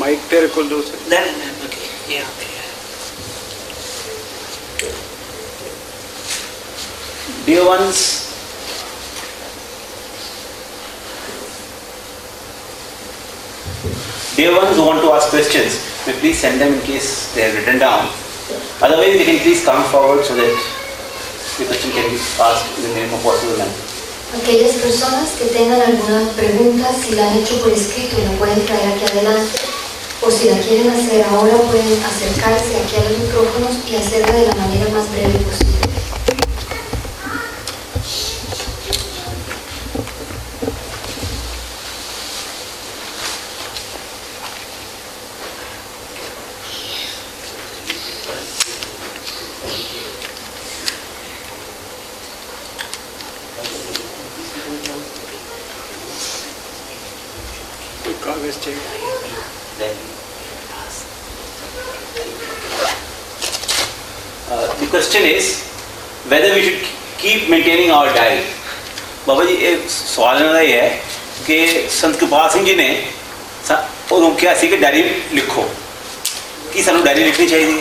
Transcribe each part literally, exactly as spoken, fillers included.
माइक तेरे को दो से then okay yeah okay dear ones, dear ones who want to ask questions, may please send them in case they are written down. Otherwise, they can please come forward so that the question can be asked in the name of possible man. Aquellas personas que tengan alguna pregunta, si la han hecho por escrito, la pueden traer aquí adelante, o si la quieren hacer ahora, pueden acercarse aquí a los micrófonos y hacerla de la manera más breve posible. Uh, the question is whether we should keep maintaining our diary. बाबा जी एक सवाल मेरा ये है कि संत कृपाल सिंह जी ने उन्होंने क्या सी कि डायरी लिखो कि सानू डायरी लिखनी चाहिए.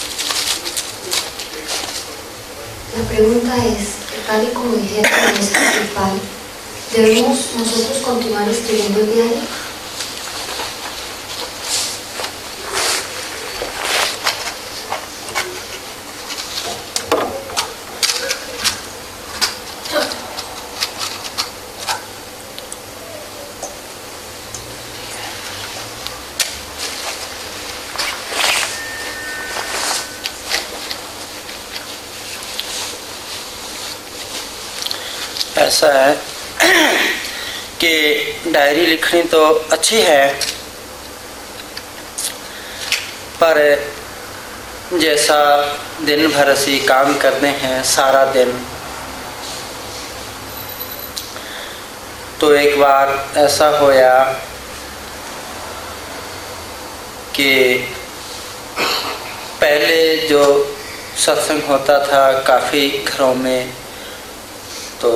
La pregunta es, tal y como dijeron en nuestro principal, ¿debemos nosotros continuar escribiendo el diario? ऐसा है कि डायरी लिखनी तो अच्छी है, पर जैसा दिन भर असी काम करते हैं सारा दिन, तो एक बार ऐसा होया कि पहले जो सत्संग होता था काफ़ी घरों में, तो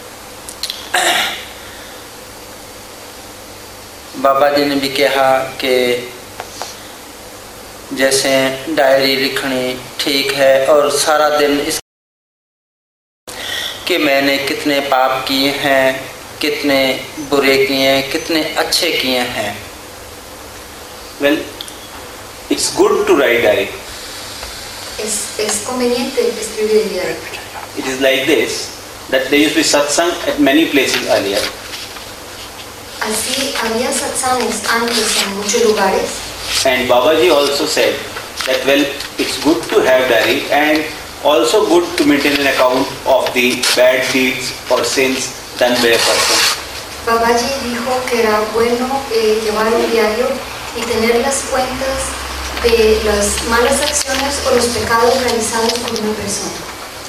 बाबा जी ने भी कहा कि जैसे डायरी लिखनी ठीक है और सारा दिन इस कि मैंने कितने पाप किए हैं, कितने बुरे किए हैं, कितने अच्छे किए हैं. Well, it's good to write diary. Es, es conveniente escribir el diario. It is like this, that there used to be satsang at many places earlier. Así había satsangs antes en muchos lugares. And Babaji also said that well, it's good to have diary and also good to maintain an account of the bad deeds or sins done by a person. Babaji dijo que era bueno eh, llevar un diario y tener las cuentas de las malas acciones o los pecados realizados por una persona.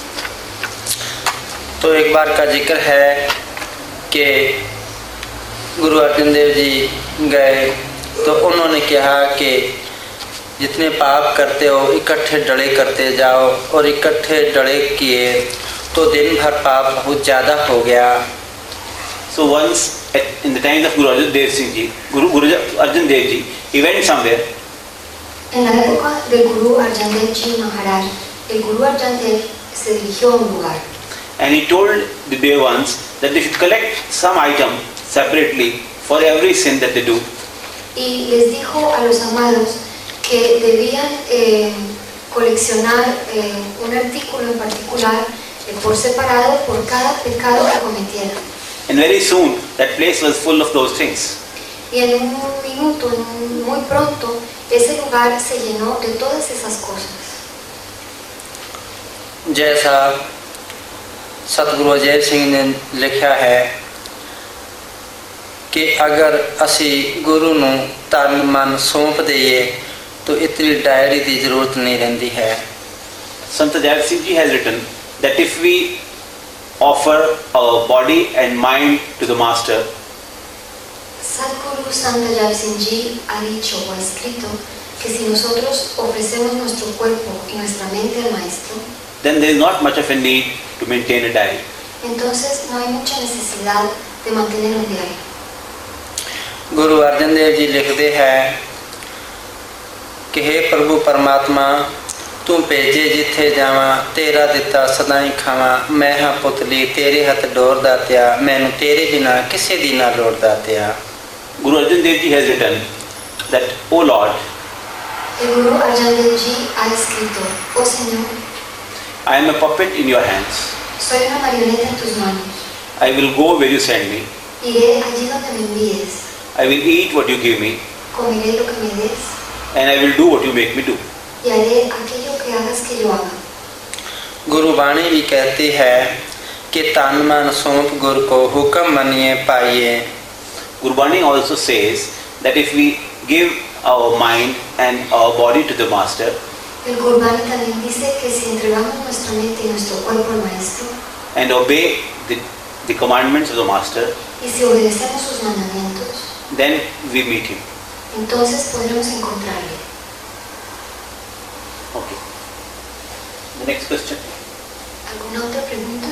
तो एक बार का जिक्र है कि गुरु अर्जन देव जी गए तो उन्होंने कहा कि जितने पाप करते हो इकट्ठे डले करते जाओ, और इकट्ठे डले किए तो दिन भर पाप बहुत ज़्यादा हो गया. So once at, in the time of Guru Arjan Dev Singh Ji, Guru, Guru Arjan Dev Ji, he went somewhere. En la época del Guru Arjan Dev Ji Maharaj, el Guru Arjan Dev se dirigió a un lugar. And he told the dear ones that they should collect some item separately for every sin that they do. Y les dijo a los amados que debían eh, coleccionar eh, un artículo en particular eh, por separado por cada pecado que cometieran. And very soon that place was full of those things. Y en un minuto, muy pronto, ese lugar se llenó de todas esas cosas. जैसा सतगुरु अजय सिंह ने लिखा है कि अगर असी गुरु नूं तन मन सौंप दईए तो इतनी डायरी की जरूरत नहीं रहती है. Sant Ajay Singh Ji has written that if we offer our body and mind to the Master, Sadhguru Sant Ajay Singh Ji ha dicho o ha escrito que si nosotros ofrecemos nuestro cuerpo y nuestra mente al Maestro, then there is not much of a need to maintain a diary. entonces no hay mucha necesidad de mantener un diario. Guru अर्जन देव जी लिखते हैं कि हे प्रभु परमात्मा तू भेजे जिथे जावा तेरा दिता सदाई खावा मैं हाँ पुतली तेरे हथ डोर दात्या मैनू तेरे बिना किसी दी ना लोड़ दात्या। Guru Arjan Dev Ji has written that, O Lord, El Guru Arjan Dev Ji ha escrito: Oh Señor, I am a puppet in your hands. soy una marioneta en tus manos. I will go where you send me. Iré allí donde me envíes. I will eat what you give me, Comeré lo que me des and I will do what you make me do. y haré aquello que hagas que yo haga. गुरु वाणी भी कहती है कि तन मन सौंप गुरु को हुक्म मनिए पाइए। Gurbani also says that if we give our mind and our body to the Master, El Gurbani también dice que si entregamos nuestra mente y nuestro cuerpo al Maestro and obey the, the commandments of the Master, y si obedecemos sus mandamientos, then we meet him. entonces podremos encontrarle. Okay. The next question. ¿Alguna otra pregunta?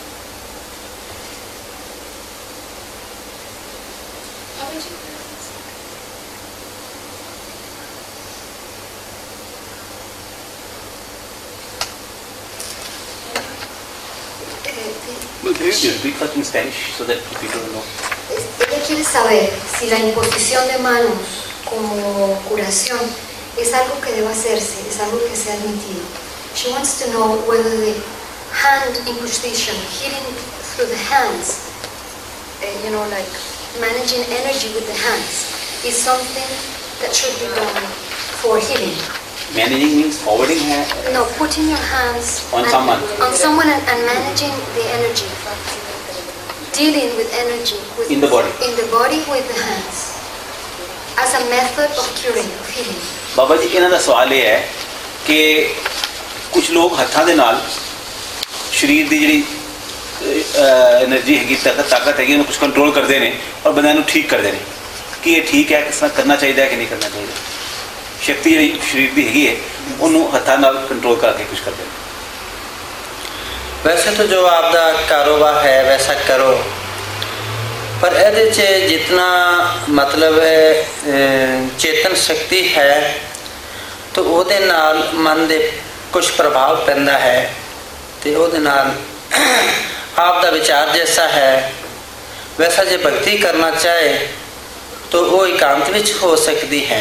You repeat first in Spanish so that people know. Ella quiere saber si la imposición de manos como curación es algo que debe hacerse, es algo que sea admitido. She wants to know whether the hand imposition, healing through the hands, uh, you know, like managing energy with the hands, is something that should be done for healing. Managing means forwarding hand. No, putting your hands On and- someone. on someone and, and managing the energy, dealing with energy with In the body. in the body with the hands, as a method of curing, of healing. Baba ਜੀ ਇਹਨਾਂ ਦਾ ਸਵਾਲ ਇਹ ਹੈ ਕਿ ਕੁਝ ਲੋਕ ਹੱਥਾਂ ਦੇ ਨਾਲ ਸਰੀਰ ਦੀ ਜਿਹੜੀ એનર્ਜੀ ਹੈਗੀ ਤਾਕਤ ਤਾਕਤ ਹੈਗੀ ਉਹਨੂੰ ਕੁਝ ਕੰਟਰੋਲ ਕਰਦੇ ਨੇ ਔਰ ਬੰਦਿਆਂ ਨੂੰ ਠੀਕ ਕਰਦੇ ਨੇ ਕਿ ਇਹ ਠੀਕ ਹੈ ਕਿਸ ਤਰ੍ਹਾਂ ਕਰਨਾ ਚਾਹੀਦਾ ਹੈ ਕਿ ਨਹੀਂ ਕਰਨਾ ਚਾਹੀਦਾ ਸ਼ਕਤੀ ਜਿਹੜੀ ਸਰੀਰ ਦੀ ਹੈਗੀ ਹੈ ਉਹਨੂੰ ਹੱਥਾਂ ਨਾਲ ਕੰਟਰੋਲ ਕਰਕੇ ਕੁਝ ਕਰਦੇ ਨੇ। वैसे तो जो आपका कारोबार है वैसा करो पर ਇਹਦੇ 'ਚ जितना मतलब चेतन शक्ति है तो ਉਹਦੇ ਨਾਲ ਮਨ ਦੇ ਕੁਝ ਪ੍ਰਭਾਵ ਪੈਂਦਾ ਹੈ ਤੇ ਉਹਦੇ ਨਾਲ ਆਪ ਦਾ ਵਿਚਾਰ ਜੈਸਾ ਹੈ ਵੈਸਾ ਜੇ ਭਗਤੀ ਕਰਨਾ ਚਾਹੇ तो ਉਹ ਇਕਾਂਤ ਵਿੱਚ ਹੋ ਸਕਦੀ ਹੈ।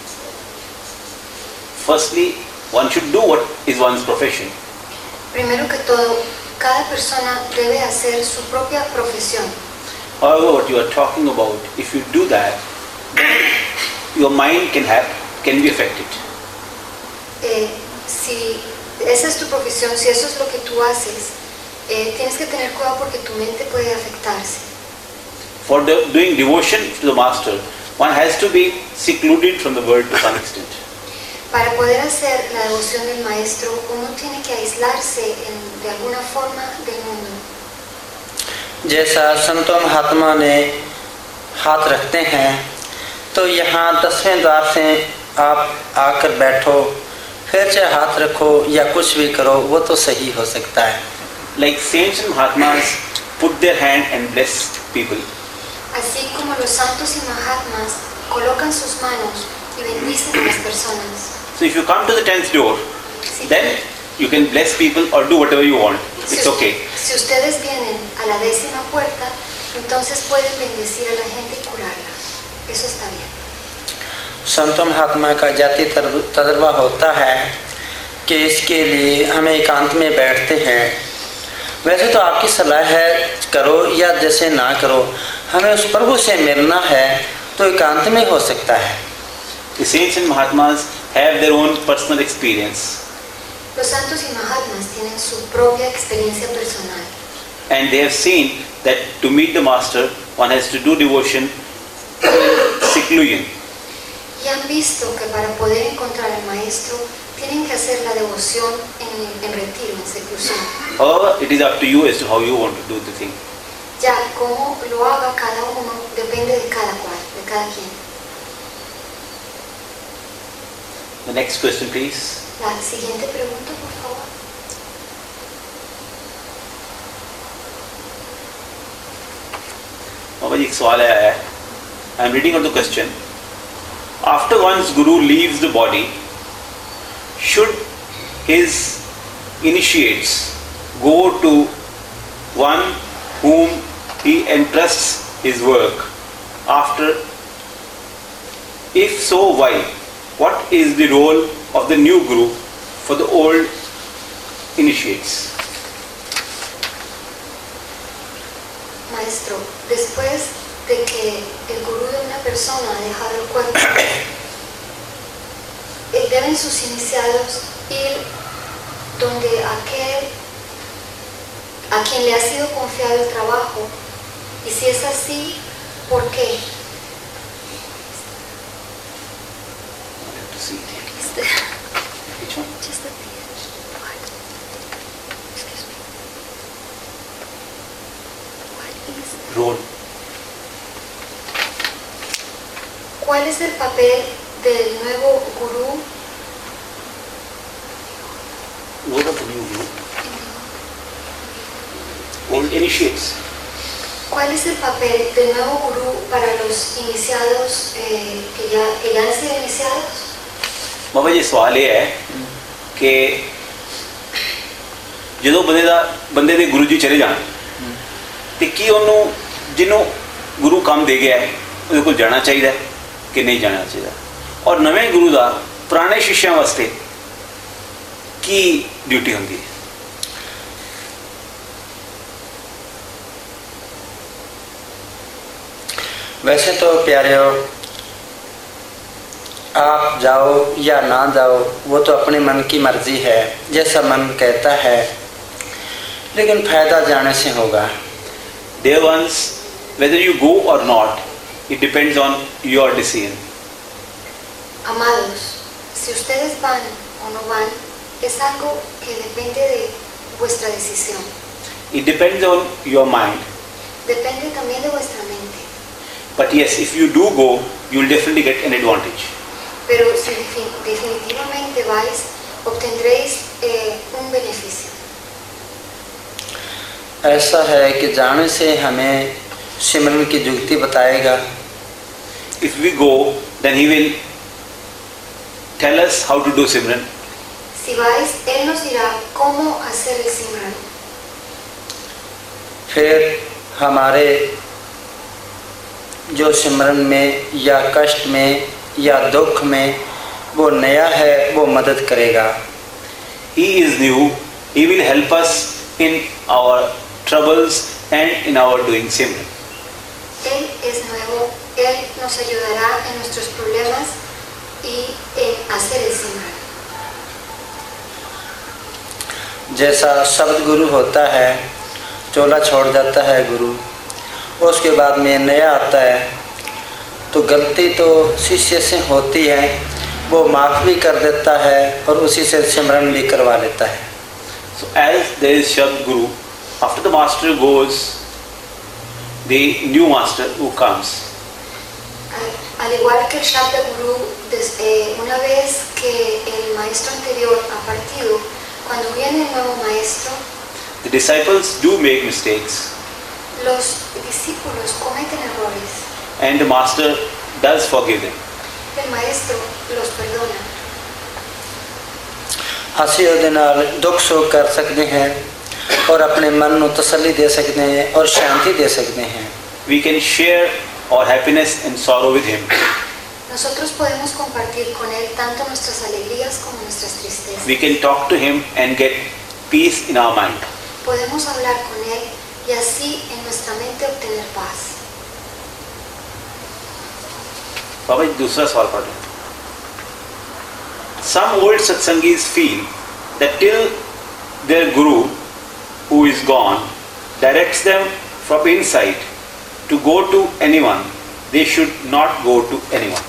Firstly, one should do what is one's profession. Primero que todo, cada persona debe hacer su propia profesión. However, what you are talking about, if you do that, your mind can have can be affected. Eh, si esa es tu profesión, si eso es lo que tú haces, eh, tienes que tener cuidado porque tu mente puede afectarse. For the, doing devotion to the Master, one has to be secluded from the world to some extent. Para poder hacer la devoción del Maestro, uno tiene que aislarse en, de alguna forma del mundo. जैसा संतों महात्मा ने हाथ रखते हैं तो यहाँ दसवें द्वार से आप आकर बैठो फिर चाहे हाथ रखो या कुछ भी करो वो तो सही हो सकता है। Like saints and Mahatmas put their hand and bless people. Así como los santos y mahatmas colocan sus manos y bendicen a las personas. So if you come to the tenth door, Si, then you can bless people or do whatever you want. si It's us- okay. si ustedes vienen a la décima puerta, entonces pueden bendecir a la gente y curarla. Eso está bien. संतों महात्मा का जाति तजर्बा होता है कि इसके लिए हमें एकांत में बैठते हैं। वैसे तो आपकी सलाह है करो या जैसे ना करो हमें उस प्रभु से मिलना है तो एकांत में हो सकता है। The saints and Mahatmas have their own personal experience, Los santos y mahatmas tienen su propia experiencia personal. and they have seen that to meet the Master, one has to do devotion in seclusion. Y han visto que para poder encontrar al Maestro tienen que hacer la devoción en, en retiro, en seclusión. However, it is up to you as to how you want to do the thing. Ya cómo lo haga cada uno depende de cada cual, de cada quien. The next question, please. La siguiente pregunta, por favor. बाबा जी एक सवाल आया है. I am reading out the question. After one's guru leaves the body, should his initiates go to one whom he entrusts his work after? If so, why? What is the role of the new guru for the old initiates? Maestro, después de que el gurú de una persona ha dejado el cuerpo, deben sus iniciados ir donde aquel a quien le ha sido confiado el trabajo, y si es así, ¿por qué? Which one? Just the what? Excuse me. What is Role. ¿Cuál es el papel del nuevo gurú Role of the new guru. Old initiates. ¿Cuál es el papel del nuevo gurú para los iniciados eh, que, ya, que ya han sido iniciados? Baba ਜੀ ਸਵਾਲ ਇਹ ਹੈ ਕਿ ਜਦੋਂ ਬੰਦੇ ਦਾ ਬੰਦੇ ਦੇ ਗੁਰੂ ਜੀ ਚਲੇ ਜਾਣ ਤੇ ਕੀ ਉਹਨੂੰ ਜਿਹਨੂੰ ਗੁਰੂ ਕੰਮ ਦੇ ਗਿਆ ਹੈ ਉਹਦੇ ਕੋਲ ਜਾਣਾ ਚਾਹੀਦਾ ਕਿ ਨਹੀਂ ਜਾਣਾ ਚਾਹੀਦਾ, ਔਰ ਨਵੇਂ ਗੁਰੂ ਦਾ ਪੁਰਾਣੇ ਸ਼ਿਸ਼ਿਆਂ ਵਾਸਤੇ ਕੀ ਡਿਊਟੀ ਹੁੰਦੀ ਹੈ? वैसे तो प्यारे हो, आप जाओ या ना जाओ वो तो अपने मन की मर्जी है, जैसा मन कहता है, लेकिन फायदा जाने से होगा। Dear ones, whether you go or not, it depends on your decision. Amados, si ustedes van o no van, es algo que depende de vuestra decisión. It depends on your mind. Depende también de vuestra mente. But yes, if you do go, you will definitely get an advantage. Pero si definitivamente vais, obtendréis eh, un beneficio. ऐसा है कि जाने से हमें सिमरन की जुगती बताएगा। If we go, then he will tell us how to do Simran. Si vais, él nos dirá cómo hacer el Simran. फिर हमारे जो सिमरन में या कष्ट में या दुख में वो नया है वो मदद करेगा। He is new. He will help us in our troubles and in our doing Simran. Él es nuevo, él nos ayudará en nuestros problemas y en hacer el Simran. जैसा शब्द गुरु होता है, चोला छोड़ जाता है गुरु, उसके बाद में नया आता है, तो गलती तो शिष्य से होती है, वो माफ़ भी कर देता है और उसी से सिमरन भी करवा लेता है। So as there is Shabd Guru, after the master goes, the new master who comes. Al, al igual que el Shabda Guru, des, eh, una vez que el maestro anterior ha partido, cuando viene el nuevo maestro, The disciples do make mistakes, los discípulos cometen errores. and the master does forgive them. El maestro los perdona. हंसी ਉਹਦੇ ਨਾਲ ਦੁੱਖ ਸੁੱਖ ਕਰ ਸਕਦੇ हैं और अपने मन ਨੂੰ तसल्ली दे सकते हैं और शांति दे सकते हैं। We can share our happiness and sorrow with him. Nosotros podemos compartir con él tanto nuestras alegrías como nuestras tristezas. We can talk to him and get peace in our mind. Podemos hablar con él y así en nuestra mente obtener paz. बाबा जी दूसरा सवाल पढ़ लें। Some old satsangis feel that till their guru, who is gone, directs them from inside to go to anyone, they should not go to anyone.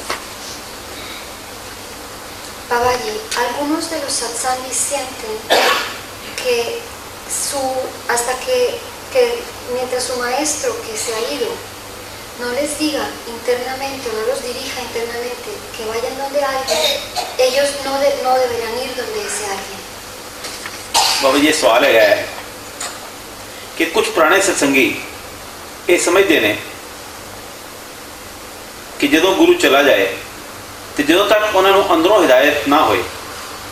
Babaji, algunos de los satsangis sienten que su, hasta que, que mientras su maestro que se ha ido no les diga internamente o no los dirija internamente que vayan donde alguien, ellos no, de, no deberán ir donde ese alguien. बाबा जी ये सवाल है कि कुछ पुराने सत्संगी ये समझते ने कि ਜਦੋਂ ਗੁਰੂ ਚਲਾ ਜਾਏ ਤੇ ਜਦੋਂ ਤੱਕ ਉਹਨਾਂ ਨੂੰ ਅੰਦਰੋਂ ਹਿਦਾਇਤ ਨਾ ਹੋਏ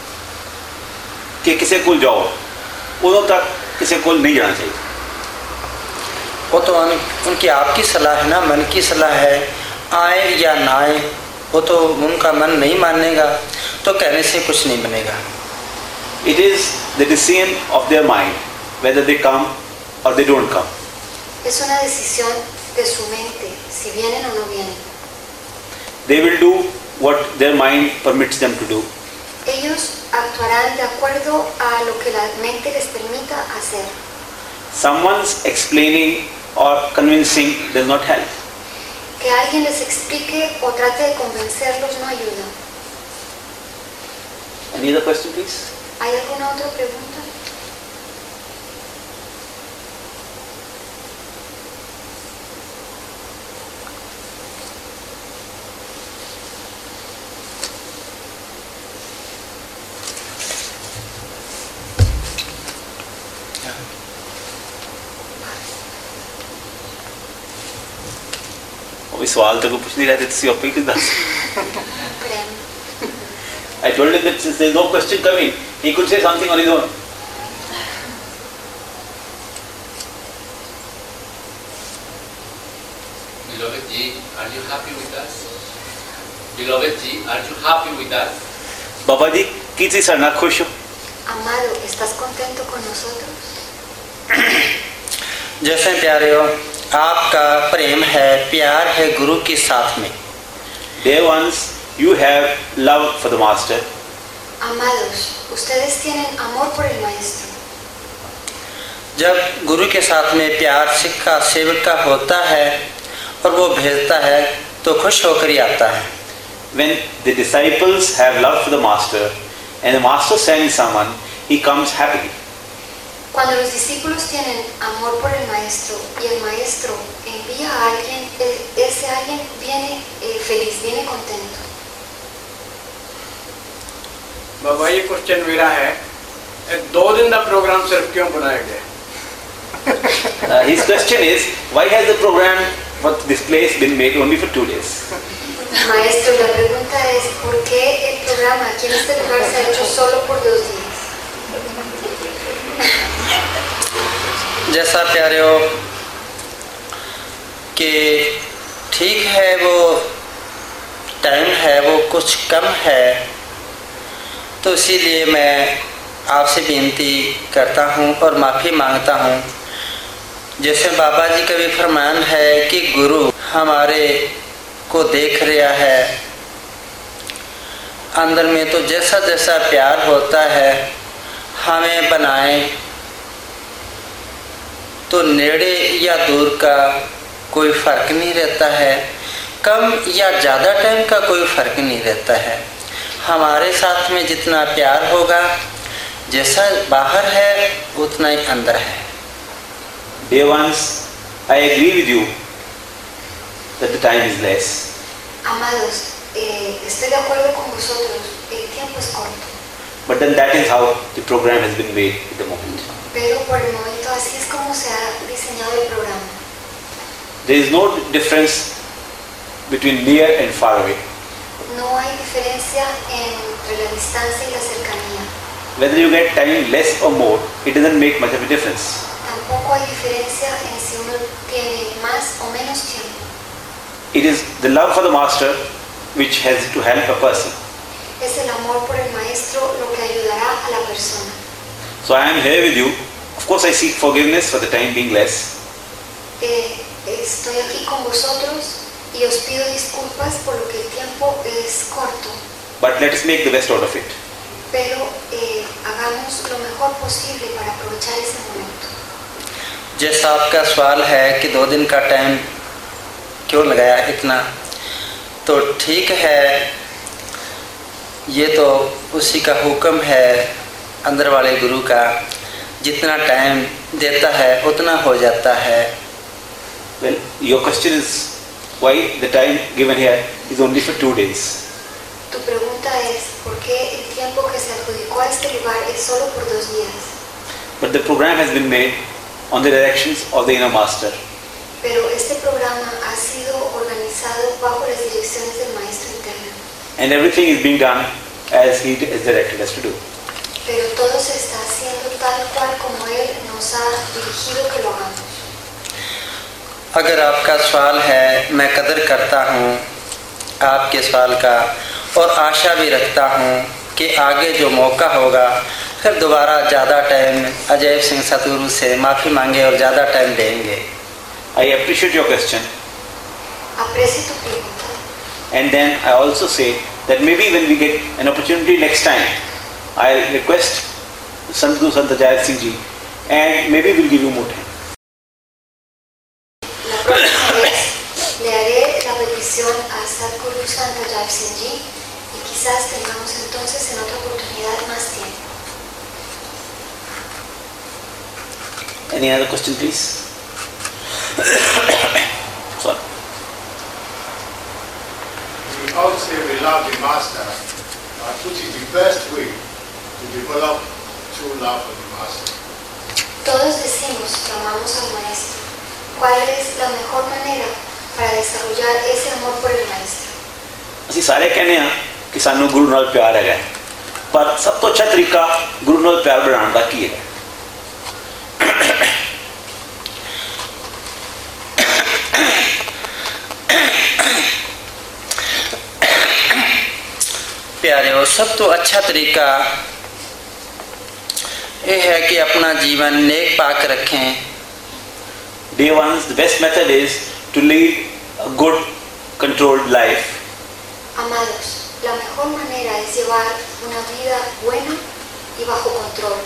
कि किसी को जाओ, उदों तक किसी को नहीं जाना चाहिए। वो तो उन, उनकी आपकी सलाह है ना, मन की सलाह है, आए या ना आए, वो तो उनका मन नहीं मानेगा तो कहने से कुछ नहीं बनेगा। It is the decision of their mind whether they come or they don't come. Es una decisión de su mente, si vienen o no vienen. They will do what their mind permits them to do. Ellos actuarán de acuerdo a lo que la mente les permita hacer. Someone's explaining or convincing does not help. Que alguien les explique o trate de convencerlos no ayuda. Any other question, please? ¿Hay alguna otra pregunta? अभी सवाल तो कोई पूछ नहीं रहे थे, तुसी आपे किस दस? I told him that since there is no question coming, he could say something on his own. Beloved Ji, are you happy with us? Beloved Ji, are you happy with us? बाबा जी, किसी से ना खुश हो? Amado, ¿estás contento con nosotros? जैसे प्यारे हो, आपका प्रेम है, प्यार है गुरु के साथ में। Dear ones, you have love for the master. Amados, ustedes tienen amor por el maestro. जब गुरु के साथ में प्यार सिख का सेवक का होता है और वो भेजता है तो खुश होकर ही आता है। When the disciples have love for the master and the master sends someone, he comes happily. Cuando los discípulos tienen amor por el maestro y el maestro envía a alguien, ese alguien viene eh, feliz, viene contento. बाबा ये क्वेश्चन मेरा है, दो दिन का प्रोग्राम सिर्फ क्यों बनाया गया? uh, his question is, why has the program for this place been made only for two days? Maestro, la pregunta es, ¿por qué el programa aquí en este lugar se ha hecho solo por dos días? जैसा प्यारे हो कि ठीक है, वो टाइम है वो कुछ कम है, तो इसीलिए मैं आपसे विनती करता हूँ और माफ़ी मांगता हूँ। जैसे बाबा जी का भी फरमान है कि गुरु हमारे को देख रहा है, अंदर में तो जैसा जैसा प्यार होता है हमें बनाए, तो नेड़े या दूर का कोई फ़र्क नहीं रहता है, कम या ज़्यादा टाइम का कोई फ़र्क नहीं रहता है। हमारे साथ में जितना प्यार होगा, जैसा बाहर है उतना ही अंदर है। Dear ones, I agree with you that the time is less. Amados, eh, estoy de acuerdo con vosotros, el tiempo es corto. But then that is how the program has been made at the moment. Pero por el momento así es como se ha diseñado el programa. There is no difference between near and far away. No hay diferencia entre la distancia y la cercanía. Whether you get time less or more, it doesn't make much of a difference. Tampoco hay diferencia en si uno tiene más o menos tiempo. It is the love for the master which has to help a person. Es el amor por el maestro lo que ayudará a la persona. So I am here with you. Of course I seek forgiveness for the time being less. Eh, estoy aquí con vosotros y os pido disculpas por lo que el tiempo es corto. But let us make the best out of it. Pero eh, hagamos lo mejor posible para aprovechar ese momento. जैसा आपका सवाल है कि दो दिन का टाइम क्यों लगाया इतना, तो ठीक है, ये तो उसी का हुक्म है अंदर वाले गुरु का, जितना टाइम देता है उतना हो जाता है। Well, your question is why the time given here is only for two days. Tu pregunta es ¿por qué el tiempo que se adjudicó a este lugar es solo por dos días? But the program has been made on the directions of the inner master. Pero este programa ha sido organizado bajo las direcciones del maestro interno. And everything is being done as he has directed us to do. pero todo se está haciendo tal cual como Él nos ha dirigido que lo hagamos. अगर आपका सवाल है, मैं कदर करता हूँ आपके सवाल का और आशा भी रखता हूँ कि आगे जो मौका होगा फिर दोबारा ज़्यादा टाइम अजय सिंह सतगुरु से माफ़ी मांगे और ज़्यादा टाइम देंगे. I appreciate your question. Aprecio tu pregunta. And then I also say that maybe when we get an opportunity next time, I'll request Sant Guru Sant Ajay Singh Ji, and maybe we'll give you more time. La próxima vez le haré la petición a Sadhguru Sant Ajay Singh Ji y quizás tengamos entonces en otra oportunidad más tiempo. Any other question, please? Sorry. We all say we love the Master, but which is the best way to develop true love for the Master? Todos decimos que amamos al Maestro. ¿Cuál es la mejor manera para desarrollar ese amor por el Maestro? ਅਸੀਂ ਸਾਰੇ ਕਹਿੰਦੇ ਆ ਕਿ ਸਾਨੂੰ ਗੁਰੂ ਨਾਲ ਪਿਆਰ ਹੈਗਾ, ਪਰ ਸਭ ਤੋਂ ਅੱਛਾ ਤਰੀਕਾ ਗੁਰੂ ਨਾਲ ਪਿਆਰ ਬਣਾਉਣ ਦਾ ਕੀ ਹੈ? प्यारे, सब तो अच्छा तरीका ये है कि अपना जीवन नेक पाक रखें. Day one, the best method is to lead a good, controlled life. Amados, la mejor manera es llevar una vida buena y bajo control.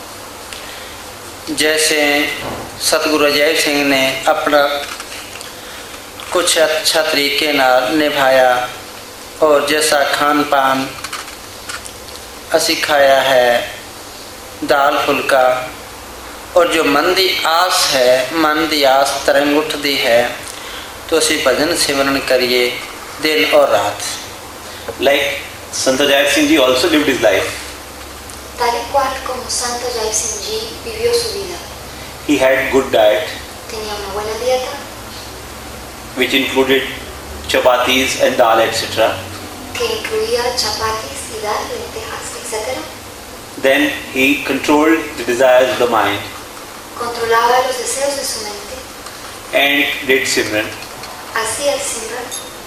जैसे सतगुरु अजय सिंह ने अपना कुछ अच्छा तरीके नाल निभाया और जैसा खान पान असी खाया है, दाल फुल्का, और जो मन की आस है, मन की आस तरंग उठती है, तो असी भजन सिमरन करिए दिन और रात. Like Sant Ajay Singh Ji also lived his life. Tal y cual como Santo Ajay Singh Ji vivió su vida. He had good diet, Tenía una buena dieta which included chapatis and dal, et cetera. que incluía chapatis y dal, lentejas, etcétera. Then he controlled the desires of the mind Controlaba los deseos de su mente. and did Simran. Hacía el Simran.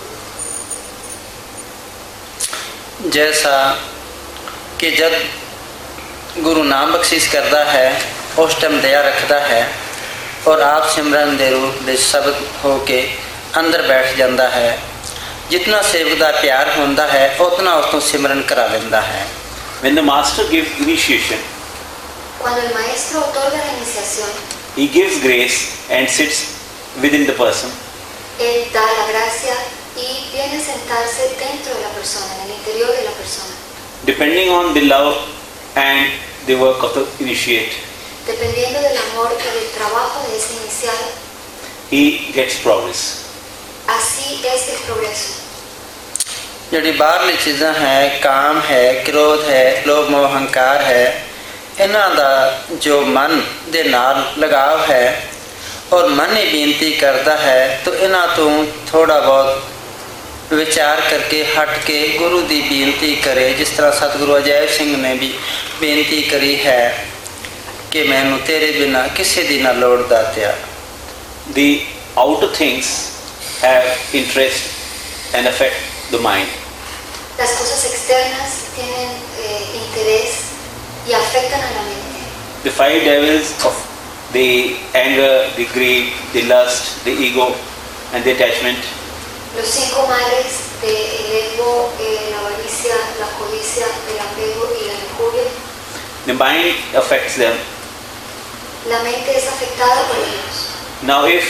जैसा कि जब गुरु नाम बख्शिश करता है उस टाइम दया रखता है और आप सिमरन दे रूप दे शब्द हो के अंदर बैठ जाता है. जितना सेवक का प्यार होता है उतना उसको सिमरन करा लेंदा है. When the master gives initiation, Cuando el maestro otorga la iniciación, he gives grace and sits within the person. él da la gracia y viene a sentarse dentro de la persona, en el interior de la persona. Depending on the love and the work of the initiate, Dependiendo del amor y del trabajo de ese iniciado, he gets progress. así es el progreso. ਜਿਹੜੀ ਬਾਹਰਲੀ ਚੀਜ਼ਾਂ ਹੈ, ਕਾਮ ਹੈ, ਕ੍ਰੋਧ ਹੈ, ਲੋਭ ਮੋਹ ਹੰਕਾਰ ਹੈ, ਇਹਨਾਂ ਦਾ ਜੋ ਮਨ ਦੇ ਨਾਲ ਲਗਾਵ ਹੈ ਔਰ ਮਨ ਹੀ ਬੇਨਤੀ ਕਰਦਾ ਹੈ, ਤਾਂ ਇਹਨਾਂ ਤੋਂ ਥੋੜਾ ਬਹੁਤ ਵਿਚਾਰ ਕਰਕੇ ਹਟ ਕੇ ਗੁਰੂ ਦੀ ਬੇਨਤੀ ਕਰੇ. ਜਿਸ ਤਰ੍ਹਾਂ ਸਤਿਗੁਰੂ ਅਜੈ ਸਿੰਘ ਨੇ ਵੀ ਬੇਨਤੀ ਕਰੀ ਹੈ ਕਿ ਮੈਨੂੰ ਤੇਰੇ ਬਿਨਾਂ ਕਿਸੇ ਦੀ ਨਾ ਲੋੜ ਦਾਤਿਆ. The outer things have interest and affect the mind. Las cosas externas tienen eh, interés y afectan a la mente. The five devils of the anger, the greed, the lust, the ego, and the attachment, Los cinco males del ego, eh, la avaricia, la codicia, el apego y la lujuria, the mind affects them. la mente es afectada por ellos. Now if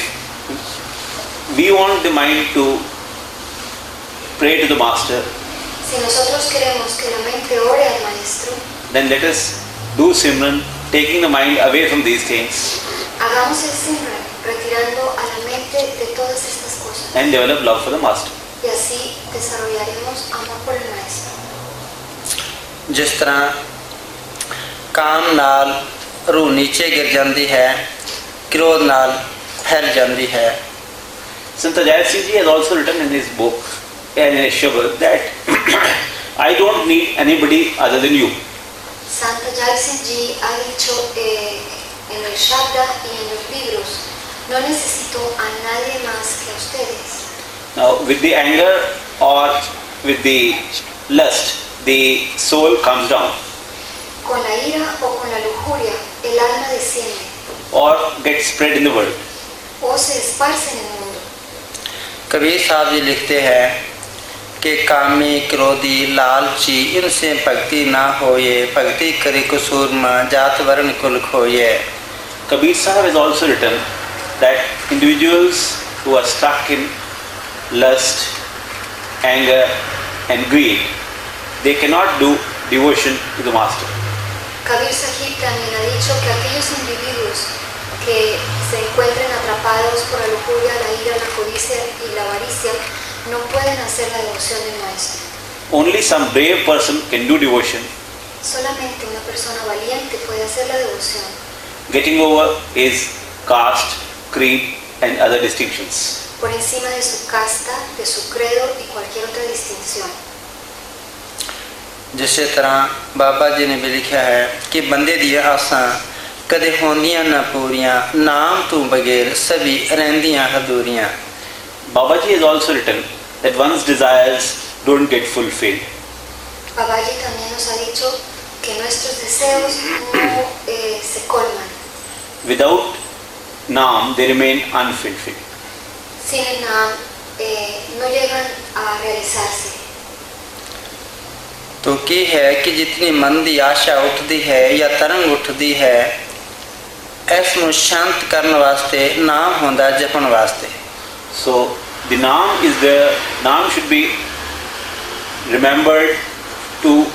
we want the mind to pray to the master, Si nosotros queremos que la mente ore al maestro, then let us do Simran, taking the mind away from these things hagamos el Simran, retirando a la mente de todas estas cosas. and develop love for the master. Y así desarrollaremos amor por el maestro. ਜਿਸ ਤਰ੍ਹਾਂ ਕਾਮ ਨਾਲ रूह नीचे गिर जाती है, क्रोध नाल फैल जाती है. Sant Ajay Singh Ji has also written in his book and in his shabad that I don't need anybody other than you. Santa Jackson Ji ha dicho eh, en el Shabda y en los libros, no necesito a nadie más que a ustedes. Now, with the anger or with the lust, the soul comes down Con la ira o con la lujuria, el alma desciende or gets spread in the world. o se esparce en el mundo. Kabir साहब जी लिखते हैं कि कामी क्रोधी लालची इनसे भक्ति ना होए, भक्ति करे कुसूरमा जात वर्ण कुल खोए. Kabir Sahib has also written that individuals who are stuck in lust, anger and greed, they cannot do devotion to the Master. Kabir Sahib también ha dicho que aquellos individuos que se encuentren atrapados por la lujuria, la ira, la codicia y la avaricia no pueden hacer la devoción del Maestro. Only some brave person can do devotion, Solamente una persona valiente puede hacer la devoción, getting over his caste, creed and other distinctions. por encima de su casta, de su credo y cualquier otra distinción. जिस तरह बाबा जी ने भी लिखा है कि बंदे दी आसां कदे होंदियां ना पूरियां, नाम तू बगैर सभी रहंदियां अधूरियां. Babaji has also written that one's desires don't get fulfilled. Babaji también nos ha dicho que nuestros deseos no eh, se colman. Without Naam, they remain unfulfilled. Sin el Naam eh, no llegan a realizarse. तो की है कि जितनी मन की आशा उठती है या तरंग उठती है, इसनों शांत करने वास्ते नाम होंदा जपन वास्ते. So the Naam is the Naam should be remembered to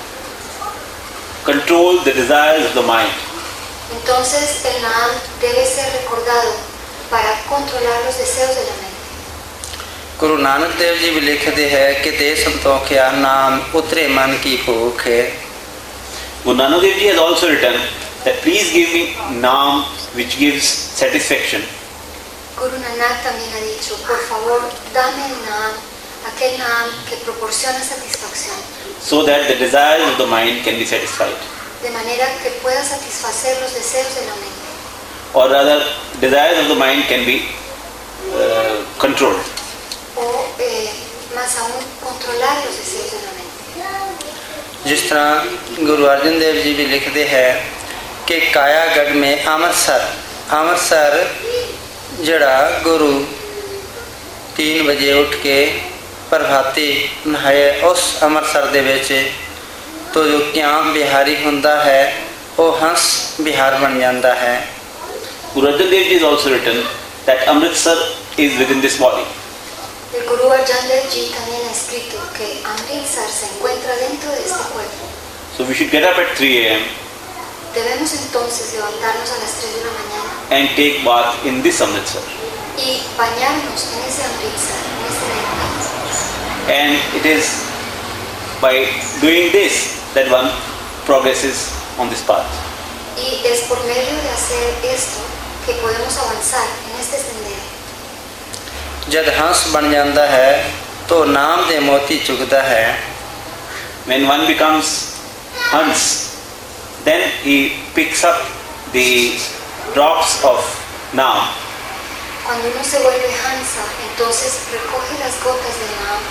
control the desires of the mind. Entonces el Naam debe ser recordado para controlar los deseos de la mente. Guru नानक देव जी भी लिखते हैं कि दे संतोखिया नाम उतरे मन की भूख है. Guru Nanak Dev Ji has also written that please give me Naam which gives satisfaction. Guru Nanak también ha dicho, por favor, dame el Naam, aquel Naam que proporciona satisfacción, So that the desires of the mind can be satisfied. de manera que pueda satisfacer los deseos de la mente, Or rather, desires of the mind can be uh, controlled. o eh, más aún controlar los deseos de la mente. जिस तरह गुरु अर्जन देव जी भी लिखते हैं कि कायागढ़ में अमृतसर अमृतसर जड़ा गुरु तीन बजे उठ के प्रभाती नहाए उस अमृतसर दे विच तो जो क्याम बिहारी हुंदा है वो हंस बिहार बन जाता है. Guru Arjan Dev Ji has also written that Amritsar is within this body. El Guru Arjan Dev Ji también ha escrito que Amritsar se encuentra dentro de este cuerpo. So we should get up at three a m Debemos entonces levantarnos a las tres de la mañana and take bath in this Amritsar. y bañarnos en ese Amritsar, en ese nectar. And it is by doing this that one progresses on this path. Y es por medio de hacer esto que podemos avanzar en este sendero. जब हंस बन जाता है तो नाम दे मोती चुगता है. When one becomes Hans, then he picks up the drops of Naam Cuando uno se vuelve Hansa, entonces recoge las gotas de Naam.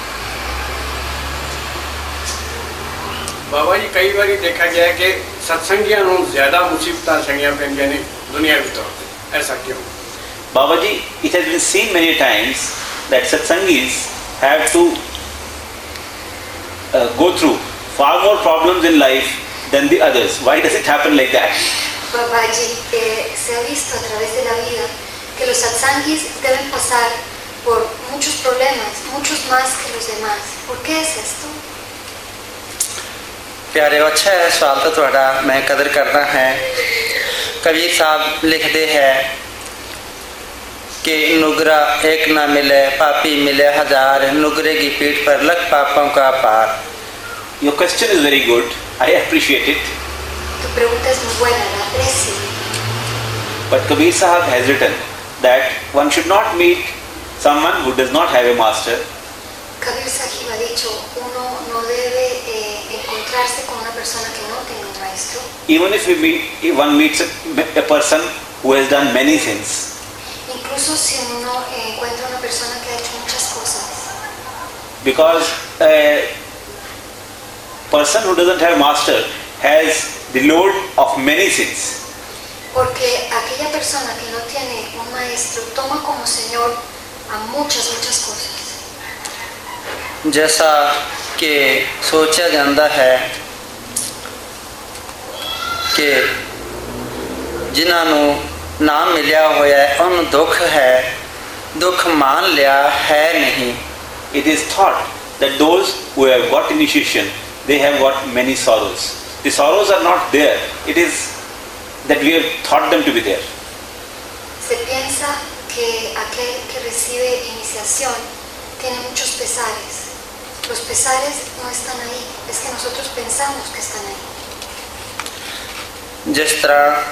बाबा जी कई बार देखा गया है कि सत्संगियां ਨੂੰ ज़्यादा मुसीबतां संगियां पैंदियां ने दुनियावी तौर पे, ऐसा क्यों? Babaji, it has been seen many times that satsangis have to uh, go through far more problems in life than the others. Why does it happen like that? Babaji, eh, se ha visto a través de la vida que los satsangis deben pasar por muchos problemas, muchos más que los demás. ¿Por qué es esto? प्यारे अच्छा है सवाल तो थोड़ा मैं कदर करता है. कबीर साहब लिखते हैं कि नुगरा एक ना मिले पापी मिले हजार, नुगरे की पीठ पर लख पापों का पार. Your question is very good. I appreciate it. Tu pregunta es muy buena, la aprecio. But Kabir Sahib has written that one should not meet someone who does not have a master. Kabir Sahib ha dicho, uno no debe eh, encontrar mezclarse con una persona que no tiene un maestro. Even if we meet, if one meets a, a person who has done many sins, Incluso si uno eh, encuentra una persona que ha hecho muchas cosas. because a person who doesn't have master has the load of many sins. Porque aquella persona que no tiene un maestro toma como señor a muchas, muchas cosas. जैसा कि सोचा जाता है कि जिन्होंने नाम मिलिया होया है उन्हें दुख है, दुख मान लिया है नहीं. It is thought that those who have got initiation, they have got many sorrows. The sorrows are not there. It is that we have thought them to be there. Se piensa que aquel que recibe iniciación tiene muchos pesares. Los pesares no están ahí, es que nosotros pensamos que están ahí. जिस तरह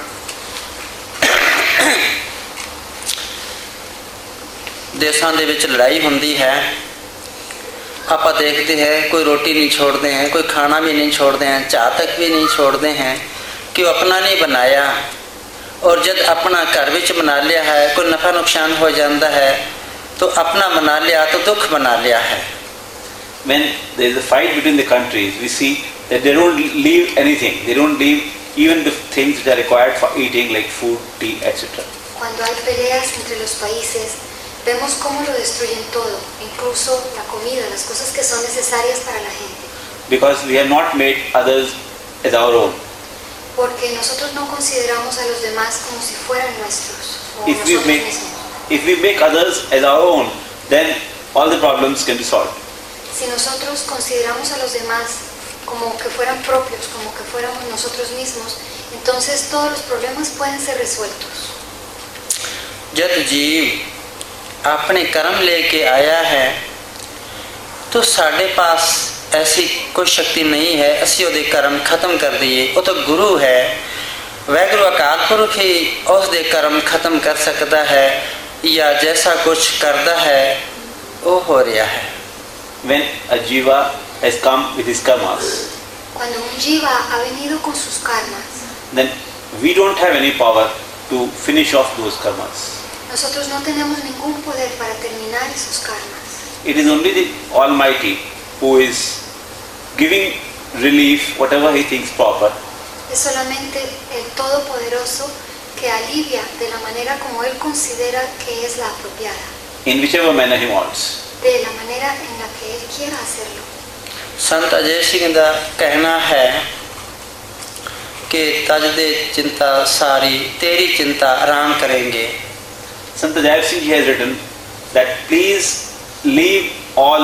देशों ਦੇ ਵਿੱਚ ਲੜਾਈ ਹੁੰਦੀ ਹੈ, ਆਪਾਂ देखते हैं कोई रोटी नहीं छोड़ते हैं, कोई खाना भी नहीं छोड़ते हैं, चाय तक भी नहीं छोड़ते हैं कि वो अपना नहीं बनाया. और जब अपना घर विच बना लिया है, कोई नफ़ा नुकसान हो जाता है तो अपना बना लिया तो दुख बना लिया है. When there is a fight between the countries, we see that they don't leave anything. They don't leave even the things that are required for eating, like food, tea, et cetera. Cuando hay peleas entre los países, vemos cómo lo destruyen todo, incluso la comida, las cosas que son necesarias para la gente. Because we have not made others as our own. Porque nosotros no consideramos a los demás como si fueran nuestros o If we nosotros make, mismos. if we make others as our own, then all the problems can be solved. Si nosotros consideramos a los demás como que fueran propios, como que fuéramos nosotros mismos, entonces todos los problemas pueden ser resueltos. जब जीव अपने कर्म लेके आया है तो साढ़े पास ऐसी कोई शक्ति नहीं है ਅਸੀਂ ਉਹਦੇ कर्म खत्म कर दिए. वो तो गुरु है, वैगुरु अकाल पुरख ही उसके कर्म खत्म कर सकता है या जैसा कुछ करता है वो हो रहा है. When a jiva has come with his karmas, Cuando un jiva ha venido con sus karmas, then we don't have any power to finish off those karmas. nosotros no tenemos ningún poder para terminar esos karmas. It is only the Almighty who is giving relief, whatever he thinks proper. Es solamente el Todopoderoso que alivia de la manera como Él considera que es la apropiada, In whichever manner he wants. de la manera en la que Él quiera hacerlo. संत अजय सिंह का कहना है कि तज दे चिंता सारी तेरी चिंता आराम करेंगे. Sant Jai Singh has written that please leave all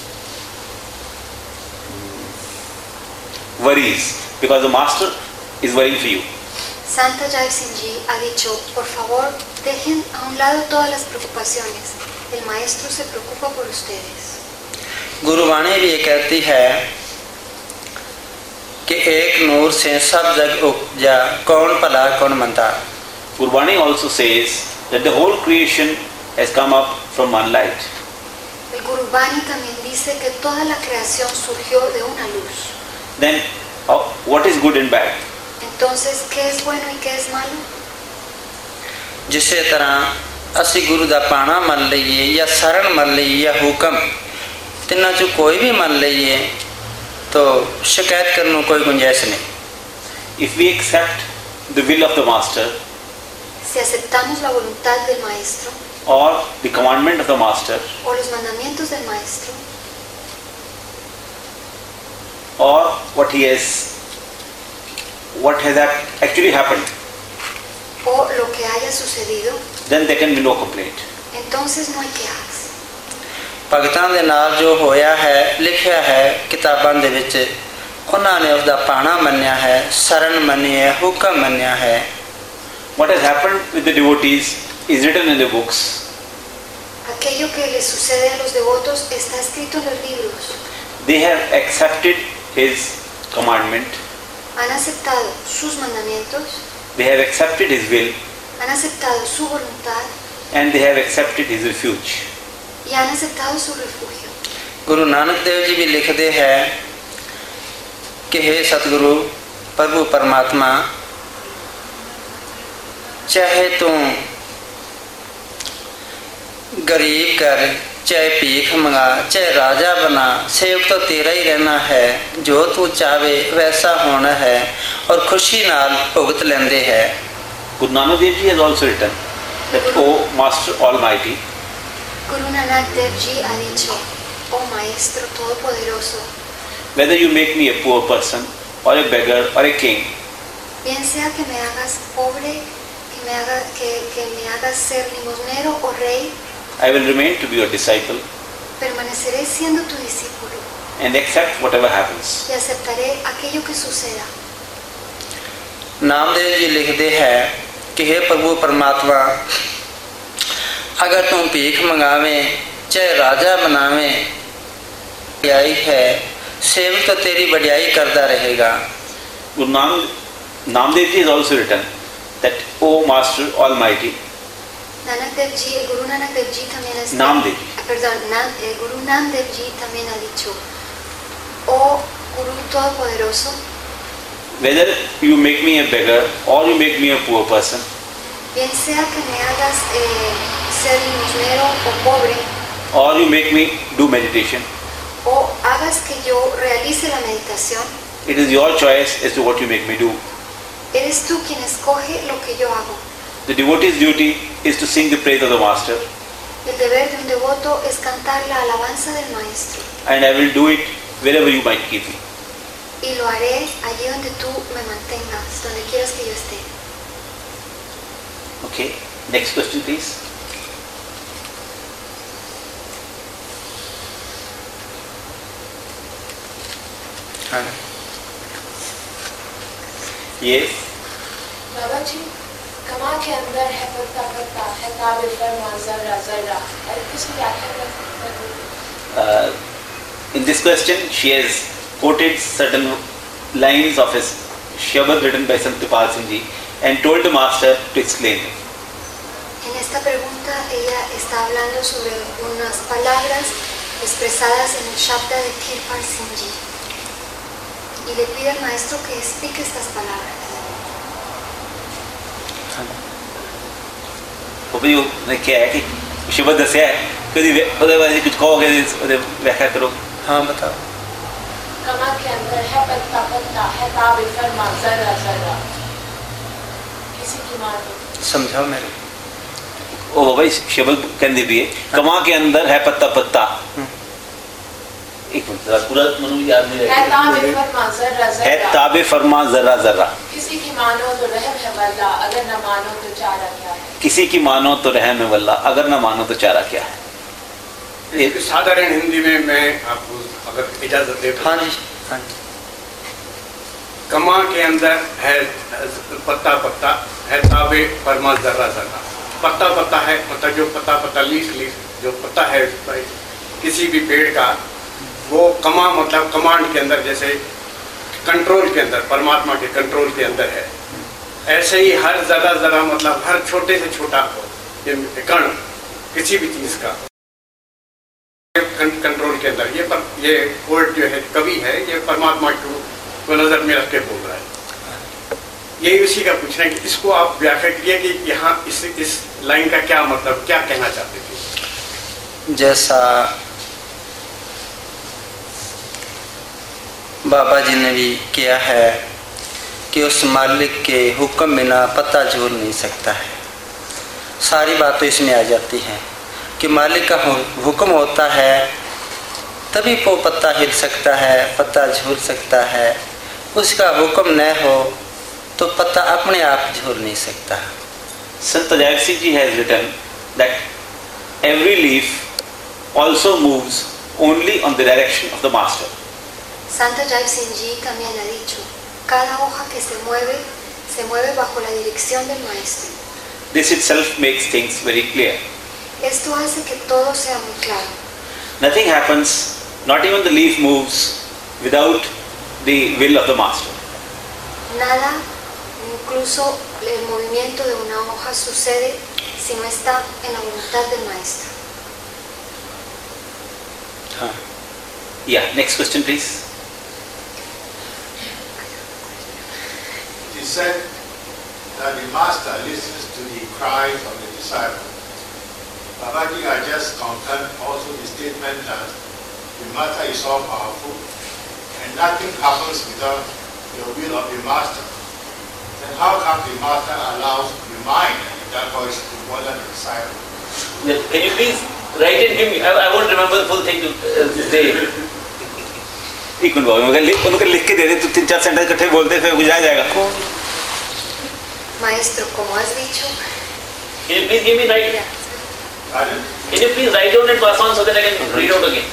worries because the master is worrying for you. Santa Jai Singh Ji ha dicho, por favor, dejen a un lado todas las preocupaciones. El maestro se preocupa por ustedes. गुरुवाणी भी ये कहती है कि एक नूर से सब जग उपजा, कौन भला कौन मंदा. Gurbani also says that the whole creation has come up from one light. El Guru Bani también dice que toda la creación surgió de una luz. Then uh, what is good and bad? Entonces, ¿qué es bueno y qué es malo? जिसे तरह असी गुरु का पाना मन लीए या शरण मन लीए या हुक्म, तिना चो कोई भी मन लीए तो शिकायत करने कोई गुंजाइश नहीं. If we accept the will of the master Si aceptamos la voluntad del maestro or the commandment of the master o los mandamientos del maestro or what he has what has ac- actually happened, o lo que haya sucedido, then there can be no complaint. entonces no hay quejas. ਭਗਤਾਂ ਦੇ ਨਾਲ ਜੋ ਹੋਇਆ ਹੈ ਲਿਖਿਆ ਹੈ ਕਿਤਾਬਾਂ ਦੇ ਵਿੱਚ, ਉਹਨਾਂ ਨੇ ਉਸਦਾ ਪਾਣਾ ਮੰਨਿਆ ਹੈ, ਸ਼ਰਨ ਮੰਨੀ ਹੈ, ਹੁਕਮ ਮੰਨਿਆ ਹੈ. What has happened with the devotees is written in the books. Aquello que les sucede a los devotos está escrito en los libros. They have accepted his commandment, Han aceptado sus mandamientos, they have accepted his will, han aceptado su voluntad and they have accepted his refuge. y han aceptado su refugio. Guru ਨਾਨਕ ਦੇਵ ਜੀ ਵੀ ਲਿਖਦੇ ਹੈ कि हे सतगुरु प्रभु परमात्मा, चाहे तुम गरीब कर, चाहे भीख मंगा, चाहे राजा बना, सेवक तो तेरा ही रहना है। जो तू चाहे वैसा होना है और खुशी नाल भुगत लेंदे है। Guru Nanak Dev Ji has also written that, O Master Almighty, Guru Nanak Dev Ji ha dicho, oh Maestro Todopoderoso, whether you make me a poor person or a beggar or a king, bien sea que me hagas pobre, que me haga, que, que me hagas ser limosnero o rey, I will remain to be your disciple permaneceré siendo tu discípulo and accept whatever happens. y aceptaré aquello que suceda. Namdev जी लिखते हैं कि हे प्रभु परमात्मा, अगर तुम भीख मंगावे, चाहे राजा बनावे, बढ़ियाई है, सेवक तो तेरी बढ़ियाई करता रहेगा। Guru Nanak, Namdev Ji has also written that, O Master Almighty, Nanak Dev Ji, el Guru Nanak Dev Ji también es Namdev. Perdón, Nam, el Guru Namdev Ji también ha dicho, oh Guru Todopoderoso, whether you make me a beggar or you make me a poor person, bien sea que me hagas eh, ser limosnero o pobre, or you make me do meditation, o hagas que yo realice la meditación, it is your choice as to what you make me do. eres tú quien escoge lo que yo hago. The devotee's duty is to sing the praise of the Master, El deber de un devoto es cantar la alabanza del Maestro, and I will do it wherever you might keep me. y lo haré allí donde tú me mantengas, donde quieras que yo esté. Okay, next question please. Yes. बाबा जी, कमा के अंदर है पत्ता पत्ता, है ताबे फरमा जर्रा जर्रा, और किसकी व्याख्या कर सकते Uh, in this question, she has quoted certain lines of his Shabad written by Sant Kripal Singh Ji and told the Master to explain them. En esta pregunta ella está hablando sobre unas palabras expresadas en el Shabda de Kirpal Singh Ji y le pide al Maestro que explique estas palabras. बाबा जी ने क्या है कि शब्द दसिया है, कभी ਉਹਦੇ ਬਾਰੇ कुछ कहोगे, ਉਹਦੇ व्याख्या करो। हाँ बताओ। कमा के अंदर है पत्ता पत्ता, है ताबे फरमा जर्रा जर्रा, किसी की मानो समझाओ मेरे। ओ बाबा शब्द कहने भी है, कमा के अंदर है पत्ता पत्ता। एक मिनट पूरा मनु याद नहीं है ताबे फरमा जर्रा है जर्रा, ताबे फरमा जर्रा जर्रा, किसी की मानो तो रहम है वल्ला, अगर न मानो तो चारा क्या है। किसी की मानो तो रहम है वल्ला, अगर न मानो तो चारा क्या है। एक साधारण हिंदी में मैं आपको अगर इजाजत दे तो, हाँ जी हाँ जी। कमा के अंदर है पत्ता पत्ता, है ताबे फरमा जर्रा जर्रा। पत्ता पत्ता है, मतलब जो पत्ता पत्ता लीफ लीफ जो पत्ता है किसी भी पेड़ का, वो कमा मतलब कमांड के अंदर, जैसे कंट्रोल के अंदर, परमात्मा के कंट्रोल के अंदर है। ऐसे ही हर जरा जरा मतलब हर छोटे से छोटा ये कण किसी भी चीज का कंट्रोल के अंदर, ये पर ये वर्ड जो है कवि है, ये परमात्मा को नजर में रख के बोल रहा है। यही उसी का पूछना है कि इसको आप व्याख्या कीजिए कि यहाँ इस इस लाइन का क्या मतलब, क्या कहना चाहते थे। जैसा बाबा जी ने भी किया है कि उस मालिक के हुक्म बिना पत्ता झूल नहीं सकता है। सारी बात तो इसमें आ जाती हैं कि मालिक का हुक्म होता है तभी वो पत्ता हिल सकता है, पत्ता झूल सकता है। उसका हुक्म न हो तो पत्ता अपने आप झूल नहीं सकता। Sant Ajay Singh Ji has written that every leaf also moves only on the direction of the Master. Santa Jai Singh Ji también ha dicho, cada hoja que se mueve, se mueve bajo la dirección del Maestro. This itself makes things very clear. Esto hace que todo sea muy claro. Nothing happens, not even the leaf moves without the will of the Master. Nada, incluso el movimiento de una hoja sucede si no está en la voluntad del Maestro. Huh. Yeah, next question please. said that the master listens to the cries of the disciple. Babaji has just confirmed also the statement that the master is all powerful and nothing happens without the will of the master. Then how come the master allows the mind and that voice to bother the disciple? Can you please write and give me? I, I won't remember the full thing to uh, say. एक minute बाबू उनको उनको लिख के दे दे तो तीन चार सेंटेंस इकट्ठे बोलते फिर बुझा जाएगा. Maestro, como has dicho. Can you please give me right? Pardon? Can you please write down and pass on so that I can read out again?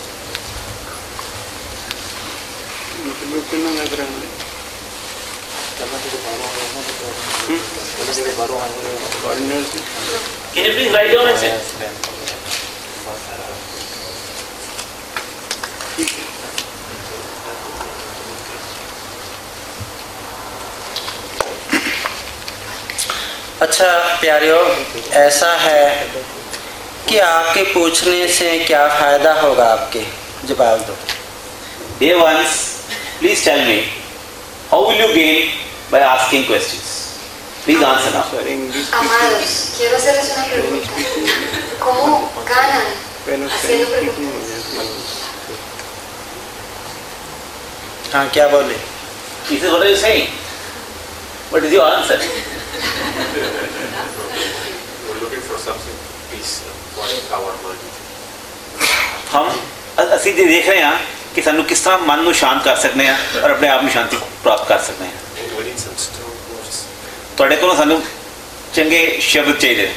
Can you please write down and say? अच्छा प्यारियों, ऐसा है कि आपके पूछने से क्या फ़ायदा होगा, आपके जवाब दो. Dear ones, please tell me, how will you gain by asking questions? Please answer now. Amados, quiero hacerles una pregunta. ¿Cómo ganan haciendo preguntas? हाँ, क्या बोले? This is what are you saying? What is your answer? We're looking for something peace, quiet our mind. हम ਅਸੀਂ ਜੇ ਦੇਖ ਰਹੇ ਹਾਂ ਕਿ ਸਾਨੂੰ ਕਿਸ ਤਰ੍ਹਾਂ ਮਨ ਨੂੰ ਸ਼ਾਂਤ ਕਰ ਸਕਦੇ ਹਾਂ ਔਰ ਆਪਣੇ ਆਪ ਨੂੰ ਸ਼ਾਂਤੀ ਪ੍ਰਾਪਤ ਕਰ ਸਕਦੇ ਹਾਂ. We need some strong words. ਤੁਹਾਡੇ ਕੋਲੋਂ ਸਾਨੂੰ ਚੰਗੇ शब्द चाहिए.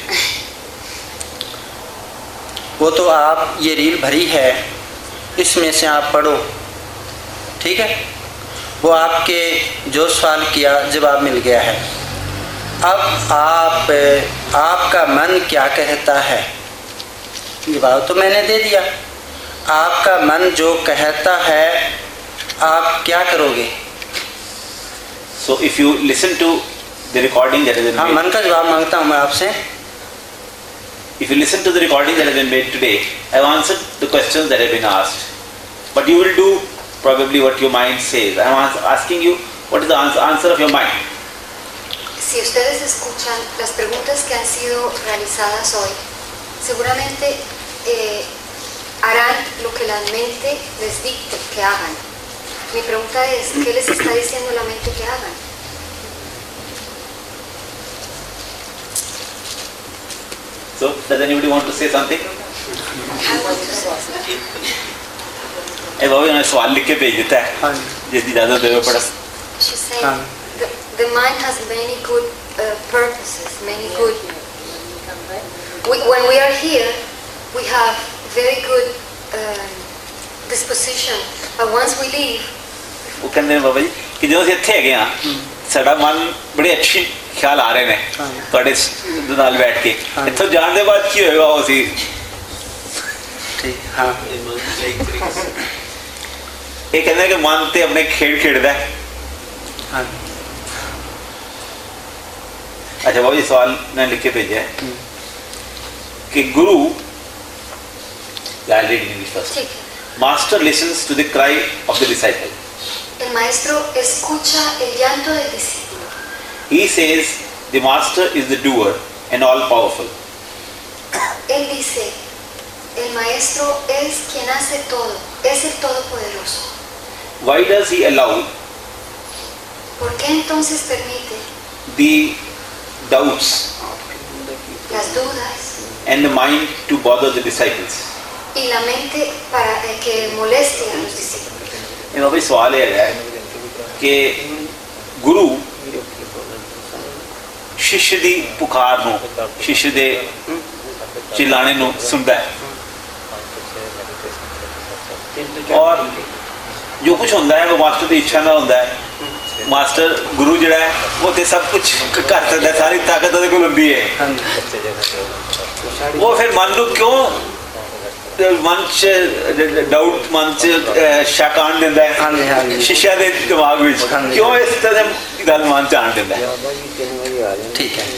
वो तो आप ये रील भरी है, इसमें से आप पढ़ो, ठीक है. वो आपके जो सवाल किया जवाब मिल गया है. अब आप आपका मन क्या कहता है, जवाब तो मैंने दे दिया. आपका मन जो कहता है आप क्या करोगे? So if you listen to the recording that has been हाँ, made, मन का जवाब मांगता हूँ मैं आपसे. if you listen to the recording that has been made today, I have answered the questions that have been asked. But you will do probably what your mind says. I am asking you, what is the answer, answer of your mind? Si ustedes escuchan las preguntas que han sido realizadas hoy, seguramente eh, harán lo que la mente les dicte que hagan. Mi pregunta es, ¿qué les está diciendo la mente que hagan? So, does anybody want to say something? I want to say something. ए बाबू ने सवाल लिख के भेज देता है. हाँ. जिसकी इजाजत देवे पड़ा. She's saying हाँ. the, the mind has many good uh, purposes, many good. We, when we are here, we have very good uh, disposition, but once we leave, वो कहते हैं बाबा जी कि जो ਅਸੀਂ ਇੱਥੇ ਹੈਗੇ ਆ ਸਾਡਾ ਮਨ ਬੜੇ ਅੱਛੇ ਖਿਆਲ ਆ ਰਹੇ ਨੇ ਤੁਹਾਡੇ ਨਾਲ ਬੈਠ ਕੇ. ਇੱਥੋਂ ਜਾਣ ਦੇ ਬਾਅਦ ਕੀ ਹੋਏਗਾ ਉਹ ਸੀ. ठीक. हाँ. ਇਹ ਕਹਿੰਦੇ ਕਿ ਮਨ ਤੇ ਆਪਣੇ ਖੇਡ ਖੇਡਦਾ ਹੈ. हाँ. अच्छा बाबू जी सवाल ने लिख के भेजा है कि गुरु ठीक है. Master listens to the cry of the disciple. El maestro escucha el llanto del discípulo. He says the master is the doer and all powerful. Él dice, el maestro es quien hace todo, es el todopoderoso. Why does he allow ¿Por qué entonces permite the doubts las dudas and the mind to bother the disciples? y la mente para eh, que moleste a los discípulos? ਇਹ ਬਾਬਾ ਜੀ ਸਵਾਲ ਇਹ ਹੈ ਕਿ ਗੁਰੂ शिष्य ਦੀ ਪੁਕਾਰ ਨੂੰ शिष्य ਦੇ चिल्लाने ਨੂੰ ਸੁਣਦਾ ਹੈ और जो कुछ होता है वो मास्टर की इच्छा ਨਾਲ ਹੁੰਦਾ ਹੈ. मास्टर गुरु ਜਿਹੜਾ ਹੈ ਉਹ ਤੇ सब कुछ कर सकता है, सारी ताकत ਉਹਦੇ ਕੋਲ ਹੁੰਦੀ ਹੈ. ਉਹ ਫਿਰ ਮਨ ਨੂੰ ਕਿਉਂ ਮਨ 'ਚ ਡਾਊਟ ਮਨ 'ਚ ਸ਼ੱਕ ਆਉਣ ਦਿੰਦਾ ਹੈ शिष्या ਦੇ ਦਿਮਾਗ ਵਿੱਚ? ਕਿਉਂ ਇਸ ਤਰ੍ਹਾਂ ਦੀ ਗੱਲ ਮਨ 'ਚ ਆਉਣ ਦਿੰਦਾ ਹੈ? ठीक है.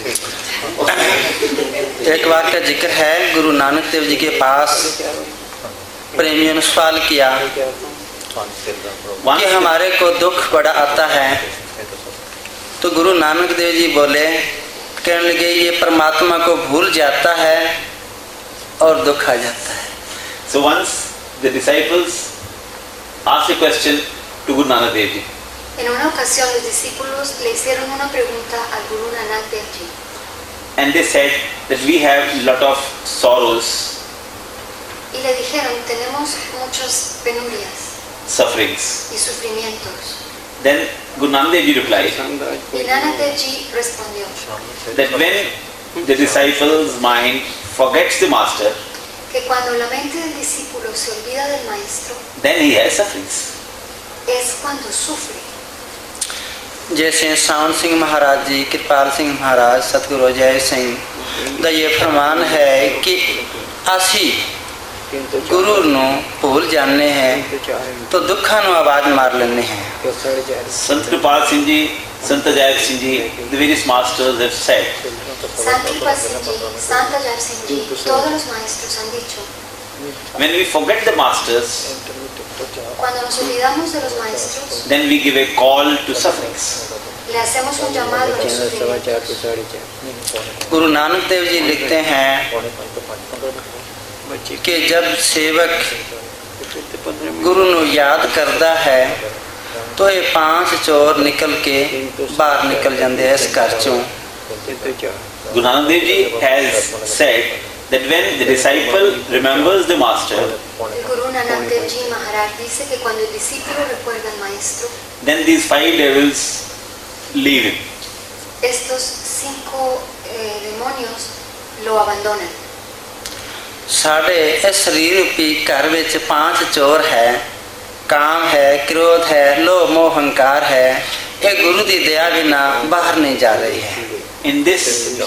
एक बार का जिक्र है, गुरु नानक देव जी के पास प्रेमियों ने सवाल किया कि हमारे को दुख बड़ा आता है तो गुरु नानक देव जी बोले, कहने लगे ये परमात्मा को भूल जाता है और दुख आ जाता है। So once the disciples asked a question to Guru Nanak Dev Ji. En una ocasión los discípulos le hicieron una pregunta al Guru Nanak Dev Ji. And they said that we have lot of sorrows, Y le dijeron, tenemos muchas penurias sufferings. y sufrimientos. Then Guru Nanak Dev Ji replied Y Nanak Dev Ji respondió that when the disciple's mind forgets the master, que cuando la mente del discípulo se olvida del maestro, then he has sufferings. es cuando sufre. जैसे सावन सिंह महाराज जी, कृपाल सिंह महाराज, सतगुरु जय सिंह ਦਾ ਇਹ ਫਰਮਾਨ ਹੈ ਕਿ ਅਸੀਂ ਗੁਰੂ ਨੂੰ ਭੁੱਲ ਜਾਂਦੇ ਹਾਂ तो दुखा ਨੂੰ आवाज मार लेने हैं। Sant Kripal Singh Ji, Sant Ajay Singh Ji, the various masters have said Sant Kripa Singh Ji, Sant Ajay Singh Ji, todos los maestros han dicho, when we forget the masters, cuando nos olvidamos de los maestros, then we give a call to sufferings. le hacemos un llamado a los sufrimientos. Guru नानक देव जी लिखते हैं कि जब सेवक गुरु ਨੂੰ याद करता है तो ये पांच चोर निकल के बाहर निकल जाते हैं इस घर चों। Guru Nanak Dev Ji has said that when the disciple remembers the master, El Guru Nanak Dev Ji Maharaj dice que cuando el discípulo recuerda al maestro, then these five devils leave him. estos cinco eh, demonios lo abandonan. साढ़े इस शरीर रूपी घर विच पांच चोर है, काम है, क्रोध है, लोभ मोह अहंकार है, ये गुरु की दया बिना बाहर नहीं जा रही है। In this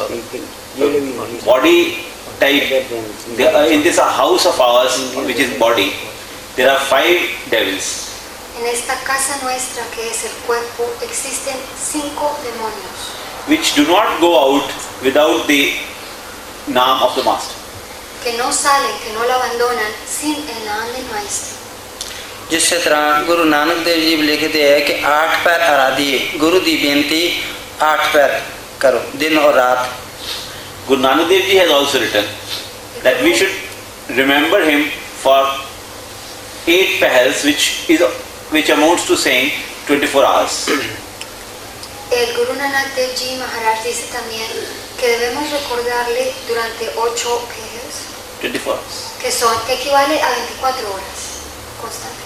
body type, in this house of ours, which is body, there are five devils. En esta casa nuestra que es el cuerpo existen cinco demonios which do not go out without the naam of the master. que no salen, que no lo abandonan sin el naam del maestro. जिस तरह गुरु नानक देव जी लिखते हैं कि आठ पैर आराधिए, गुरु की बेनती आठ पैर करो दिन और रात। Guru Nanak Dev Ji has also written that we should remember him for eight pahals, which is which amounts to saying twenty-four hours. El Guru Nanak Dev Ji Maharaj dice también que debemos recordarle durante ocho pejes, twenty-four hours. que son que equivale a veinticuatro horas constantemente.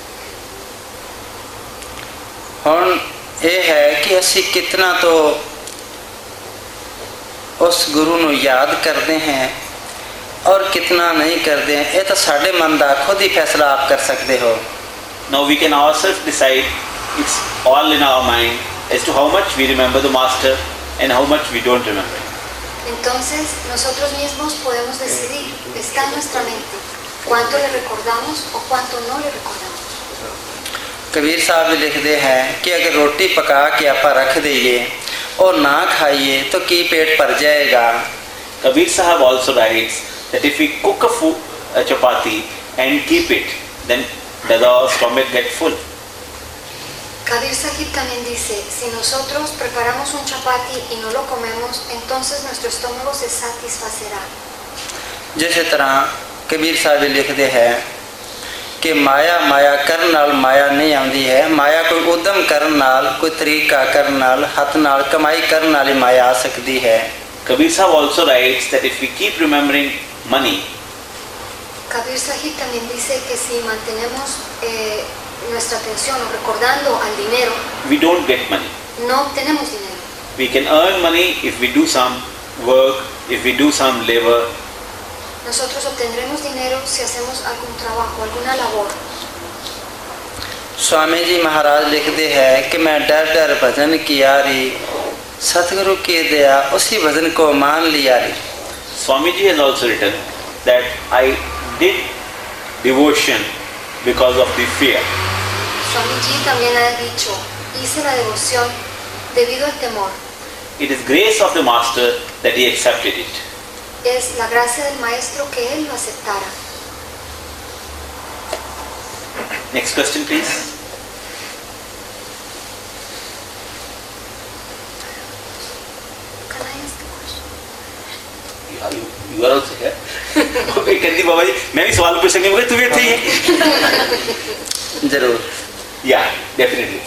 ਹੁਣ ਇਹ ਹੈ ਕਿ ਅਸੀਂ कितना तो उस गुरु ਨੂੰ याद करते हैं और कितना नहीं करते हैं, ये तो साढ़े मन का खुद ही फैसला आप कर सकते हो। Now we can ourselves decide, it's all in our mind as to how much we remember the master and how much we don't remember. Entonces nosotros mismos podemos decidir, está en nuestra mente, cuánto le recordamos o cuánto no le recordamos. Kabir साहब भी लिखते हैं कि अगर रोटी पका के आप रख दीजिए और ना खाइए तो की पेट भर जाएगा। Kabir Sahab also writes that if we cook a, food, a chapati and keep it, then does our stomach get full? Kabir Sahib también dice, si nosotros preparamos un chapati y no lo comemos, entonces nuestro estómago se satisfacerá. जिस तरह कबीर साहब भी लिखते हैं कि माया माया करन नाल माया नहीं आती है, माया कोई उद्यम करन नाल, कोई तरीका करन नाल, हाथ नाल कमाई करन नाल ही माया आ सकती है। Kabir Sahib also writes that if we keep remembering money, Kabir Sahib también dice que si mantenemos eh, nuestra atención o recordando al dinero, we don't get money. no obtenemos dinero. We can earn money if we do some work, if we do some labor. Nosotros obtendremos dinero si hacemos algún trabajo, alguna labor. Swami जी महाराज लिखते हैं कि मैं डर डर भजन किया री, सतगुरु की दया उसी भजन को मान लिया री। Swamiji has also written that I did devotion because of the fear. Swamiji también ha dicho, hice la devoción debido al temor. It is grace of the master that he accepted it. Es la gracia del maestro que él lo aceptara. Next question, please. कहती बाबा जी मैं भी सवाल पूछ सकती हूँ तू भी थी जरूर या definitely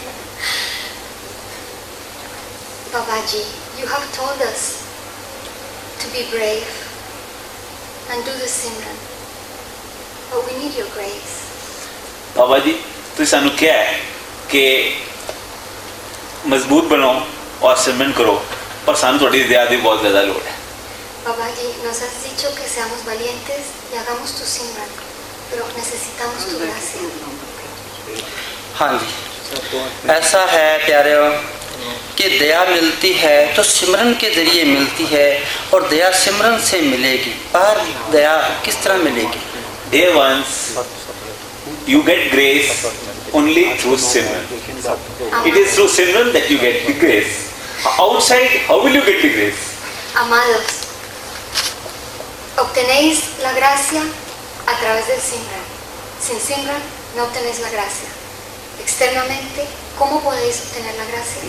Babaji, you have told us to be brave and do the Simran, but we need your grace. Baba ji तो सानू क्या है कि मजबूत बनो और सिमरन करो पर सानू थोड़ी दया दी बहुत ज़्यादा लोड़ है Babaji, nos has dicho que seamos valientes y hagamos tu Simran, pero necesitamos tu gracia. हाँ जी ऐसा है प्यारे कि दया मिलती है तो सिमरन के जरिए मिलती है और दया सिमरन से मिलेगी पर दया किस तरह मिलेगी Dear ones, you get grace only through Simran. It is through Simran that you get the grace. Outside, how will you get the grace? Amados, obtenéis la gracia a través del Simran. Sin Simran no obtenéis la gracia. Externamente, ¿cómo podéis obtener la gracia?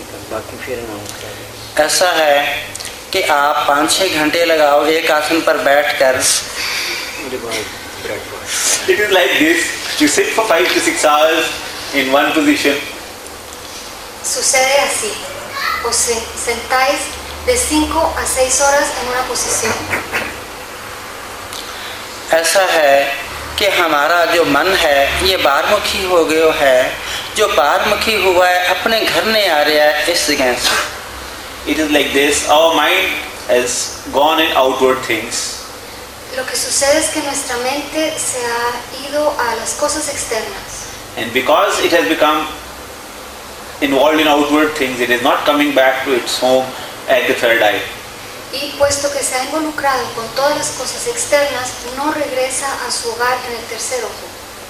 ऐसा है कि आप पाँच छः घंटे लगाओ एक आसन पर बैठकर It is like this. You sit for five to six hours in one position. Sucede así. Os se- sentáis de cinco a seis horas en una posición. ऐसा है कि हमारा जो मन है ये बारमुखी हो गया है जो बारमुखी हुआ है अपने घर नहीं आ रहा है इस जगह से It is like this. Our mind has gone in outward things. Lo que sucede es que nuestra mente se ha ido a las cosas externas. And because it has become involved in outward things, it is not coming back to its home at the third eye. Y puesto que se ha involucrado con todas las cosas externas, no regresa a su hogar en el tercer ojo.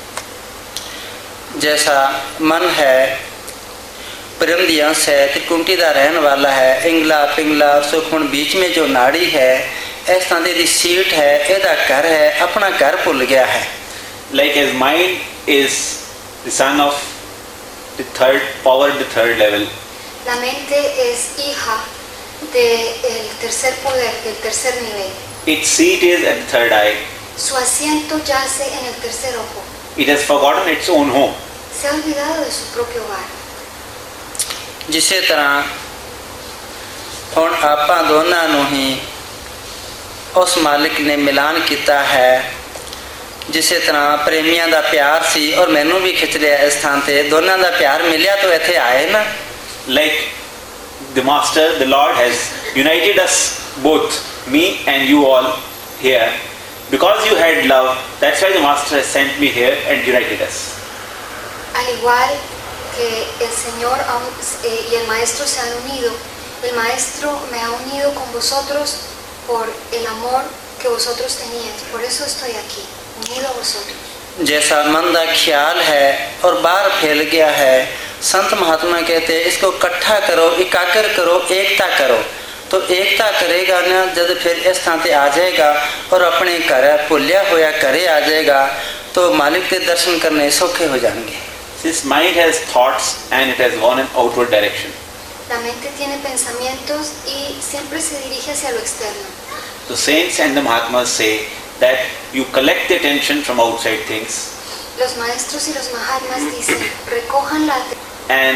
जैसा मन है परिमदियांश है त्रिकुंटी का रहने वाला है इंगला पिंगला सुखमन बीच में जो नाड़ी है इस तरह की सीट है ਇਹਦਾ घर है अपना घर भूल गया है Like as mind is the son of the third power, the third level. La mente es hija del tercer poder, del tercer nivel. Its seat is at the third eye. Su asiento yace en el tercer ojo. It has forgotten its own home. Se ha olvidado de su propio hogar. ਜਿਸੇ ਤਰ੍ਹਾਂ ਹੁਣ ਆਪਾਂ ਦੋਨਾਂ ਨੂੰ ਹੀ ਉਸ ਮਾਲਿਕ ਨੇ ਮਿਲਾਨ ਕੀਤਾ ਹੈ ਜਿਸੇ ਤਰ੍ਹਾਂ ਪ੍ਰੇਮੀਆਂ ਦਾ ਪਿਆਰ ਸੀ ਔਰ ਮੈਨੂੰ ਵੀ ਖਿੱਚ ਲਿਆ ਇਸ ਥਾਂ ਤੇ ਦੋਨਾਂ ਦਾ ਪਿਆਰ ਮਿਲਿਆ ਤਾਂ ਇੱਥੇ ਆਏ ਨਾ Like the Master, the Lord has united us both, me and you all here. Because you had love, that's why the Master has sent me here and united us. Al igual que el Señor aún- eh, y el Maestro se han unido, el Maestro me ha unido con vosotros por el amor que vosotros teníais. Por eso estoy aquí, unido a vosotros. जैसा मन का ख्याल है और बाहर फैल गया है संत महात्मा कहते हैं इसको इकट्ठा करो एकाग्र करो एकता करो तो एकता करेगा ना जब फिर इस स्थान पे आ जाएगा और अपने घर भुलिया होया घरे आ जाएगा तो मालिक के दर्शन करने सौखे हो जाएंगे This mind has thoughts and it has gone in outward direction. La mente tiene pensamientos y siempre se dirige hacia lo externo. The saints and the Mahatmas say that you collect the attention from outside things Los maestros y los mahatmas dicen, recojan la atención, and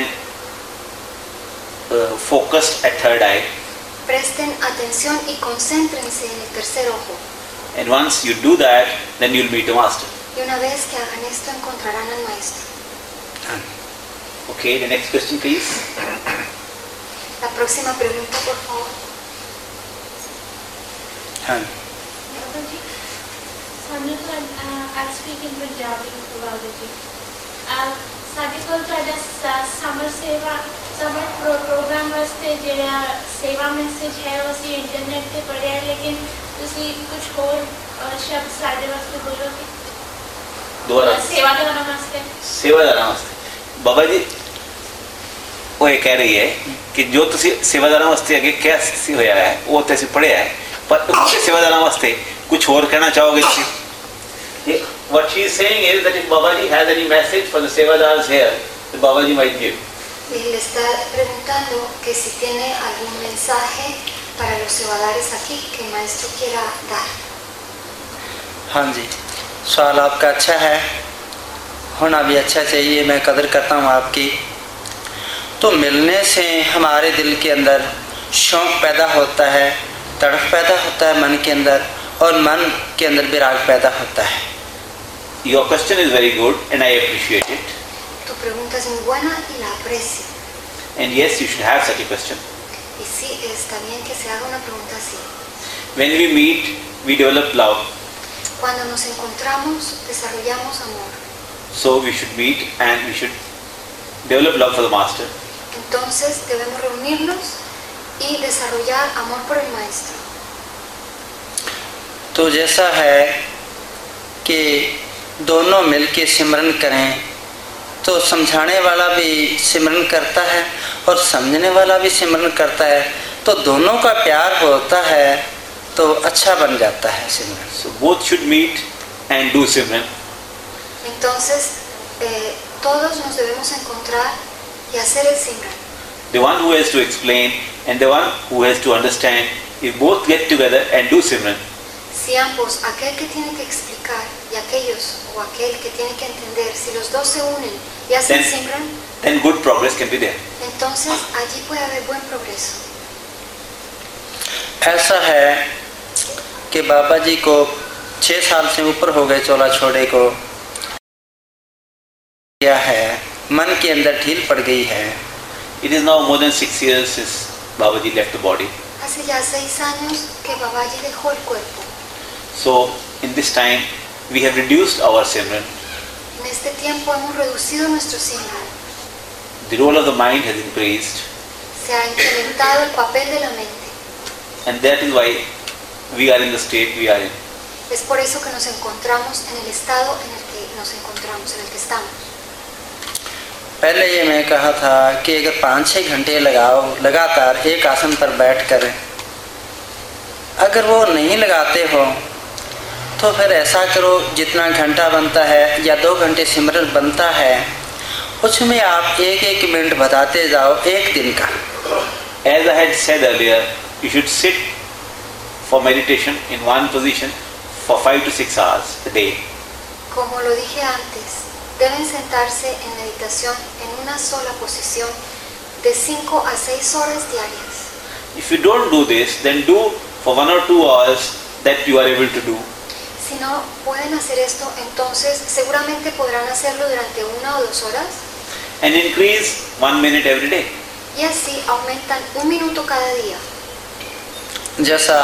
uh, focused at third eye. presten atención y concéntrense en el tercer ojo. And once you do that, then you'll meet the Master. Y una vez que hagan esto encontrarán al Maestro. Okay, the next question please. La próxima pregunta, por favor. हाँ Babaji, ਸਾਨੂੰ ਤਾਂ ਅੱਜ ਸਪੀਕ ਇਨ ਪੰਜਾਬੀ ਬਾਬਾ ਜੀ ਸਾਡੇ ਕੋਲ ਤੁਹਾਡਾ ਸਮਰ ਸੇਵਾ summer programme ਵਾਸਤੇ ਜਿਹੜਾ ਸੇਵਾ ਮੈਸੇਜ ਹੈ ਉਹ ਅਸੀਂ ਇੰਟਰਨੈਟ ਤੇ ਪੜ੍ਹਿਆ ਲੇਕਿਨ ਤੁਸੀਂ ਕੁਝ ਹੋਰ ਸ਼ਬਦ ਸਾਡੇ ਵਾਸਤੇ ਬੋਲੋਗੇ दोबारा सेवा देना वास्ते सेवादारा वास्ते बाबा जी वो ये कह रही है कि जो तुसी सेवादारा वास्ते अगे क्या होया है वो तो ਅਸੀਂ पढ़िया है पर उसके सेवादारा वास्ते कुछ और कहना चाहोगे तुसी what she is saying is that if Babaji has any message for the sevadars here the Babaji might give. Y le está preguntando que si tiene algún mensaje para los cebadares aquí que el Maestro quiera dar. हाँ जी, सवाल आपका अच्छा है, होना भी अच्छा चाहिए, मैं कदर करता हूँ आपकी। तो मिलने से हमारे दिल के अंदर शौक़ पैदा होता है, तड़प पैदा होता है मन के अंदर, और मन के अंदर विराग पैदा होता है। Your question is very good and I appreciate it. Tu pregunta es muy buena y la aprecio. And yes, you should have such a question. Y sí, está bien que se haga una pregunta así. When we meet, we develop love. Cuando nos encontramos, desarrollamos amor. So we should meet and we should develop love for the Master. Entonces debemos reunirnos y desarrollar amor por el Maestro. तो जैसा है कि दोनों मिलके सिमरन करें, तो समझाने वाला भी सिमरन करता है और समझने वाला भी सिमरन करता है, तो दोनों का प्यार होता है तो अच्छा बन जाता है सिमरन। So both should meet and do Simran. Entonces eh, todos nos debemos encontrar y hacer el Simran. The one who has to explain and the one who has to understand, if both get together and do Simran, Si ambos, aquel que tiene que explicar y aquellos o aquel que tiene que entender, si los dos se unen y hacen Then- Simran, then good progress can be there. entonces allí puede haber buen progreso. ऐसा है कि बाबा जी को छः साल से ऊपर हो गए चोला छोड़े को, क्या है मन के अंदर ढील पड़ गई है। It is now more than six years since Babaji left the body. Hace ya seis años que Babaji dejó el cuerpo. So in this time, we have reduced our Simran. En este tiempo hemos reducido nuestro Simran. The role of the mind has increased, Se ha incrementado el papel de la mente. and that is why we are in the state we are in. Es por eso que nos encontramos en el estado en el que nos encontramos, en el que estamos. पहले ये मैं कहा था कि अगर पाँच छः घंटे लगाओ लगातार एक आसन पर बैठ कर, अगर वो नहीं लगाते हो तो फिर ऐसा करो, जितना घंटा बनता है या दो घंटे सिमरन बनता है, उसमें आप एक एक मिनट बताते जाओ एक दिन का। As I had said earlier, you should sit for meditation in one position for five to six hours a day. Como lo dije antes, deben sentarse en meditación en una sola posición de cinco a seis horas diarias. If you don't do this, then do for one or two hours that you are able to do. Si no pueden hacer esto, entonces seguramente podrán hacerlo durante una o dos horas And increase one minute every day. y así aumentan un minuto cada día. जैसा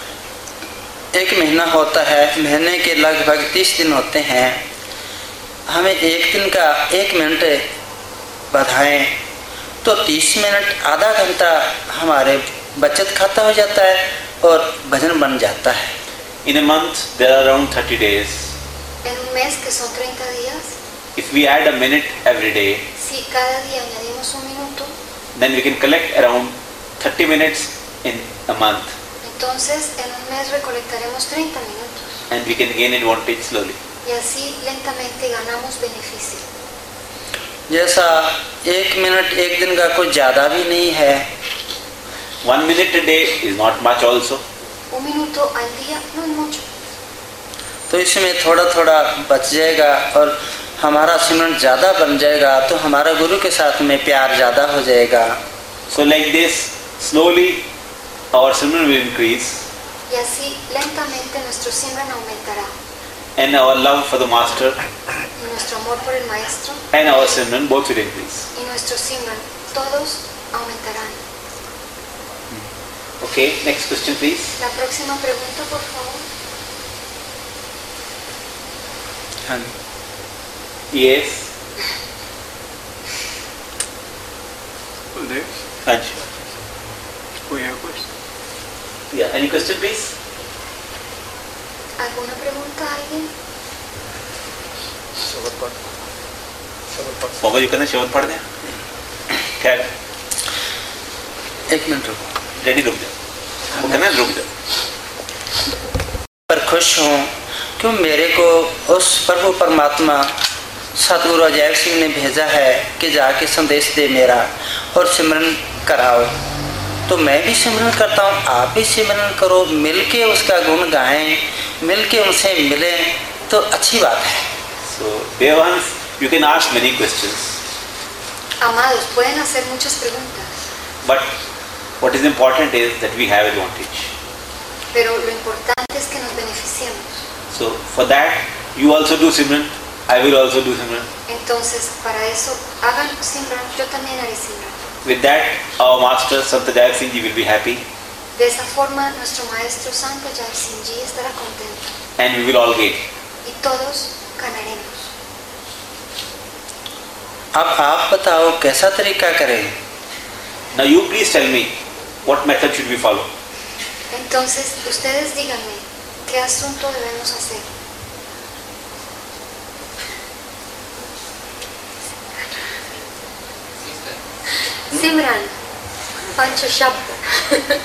एक महीना होता है, महीने के लगभग तीस दिन होते हैं, हमें एक दिन का एक मिनट बढ़ाएं तो तीस मिनट आधा घंटा हमारे बचत खाता हो जाता है और भजन बन जाता है। In a month, there are around thirty days. En un mes, que son treinta días, If we add a minute every day, si cada día añadimos un minuto, then we can collect around thirty minutes in a month, entonces en un mes recolectaremos treinta minutos and we can gain advantage slowly. y así lentamente ganamos beneficio. जैसा एक मिनट एक दिन का कुछ ज़्यादा भी नहीं है, One minute a day is not much also. Un minuto al día no es mucho, तो इसमें थोड़ा थोड़ा बच जाएगा और हमारा सिमरन ज़्यादा बन जाएगा, तो हमारा गुरु के साथ में प्यार ज़्यादा हो जाएगा। So like this, slowly our Simran will increase, y así lentamente nuestro Simran aumentará and our love for the Master y nuestro amor por el Maestro and our Simran both will increase. y nuestro Simran, todos aumentarán. Okay, next question please. La próxima pregunta, por favor. हाँ, Yes. There, Ansh. we have question. Yeah, any question please? ¿Alguna pregunta a alguien? बाबा जी कहना शब्द पढ़ दें। खैर, एक मिनट रुको। रेडी रुक जाओ। वो कहना रुक जाओ। पर खुश हूँ क्यों मेरे को उस प्रभु परमात्मा सतगुरु अजैब सिंह ने भेजा है कि जाके संदेश दे मेरा और सिमरन कराओ। तो मैं भी सिमरन करता हूँ, आप भी सिमरन करो, मिलके उसका गुण गाएं, मिलके उनसे मिलें तो अच्छी बात है। So, dear ones, you can ask many questions. Amados, pueden hacer muchas preguntas, But what is important is that we have advantage. pero lo importante es que nos beneficiemos. So for that, you also do Simran. I will also do Simran. Entonces, para eso, hagan Simran, yo también haré Simran. With that, our master Sant Jai Singh Ji will be happy, De esa forma, nuestro maestro Santa Jai Singh Ji estará contento and we will all gain. y todos ganaremos. अब आप बताओ कैसा तरीका करें। Now you please tell me what method should we follow. Entonces, ustedes díganme, ¿qué asunto debemos hacer? Simran, Pancho Shabda.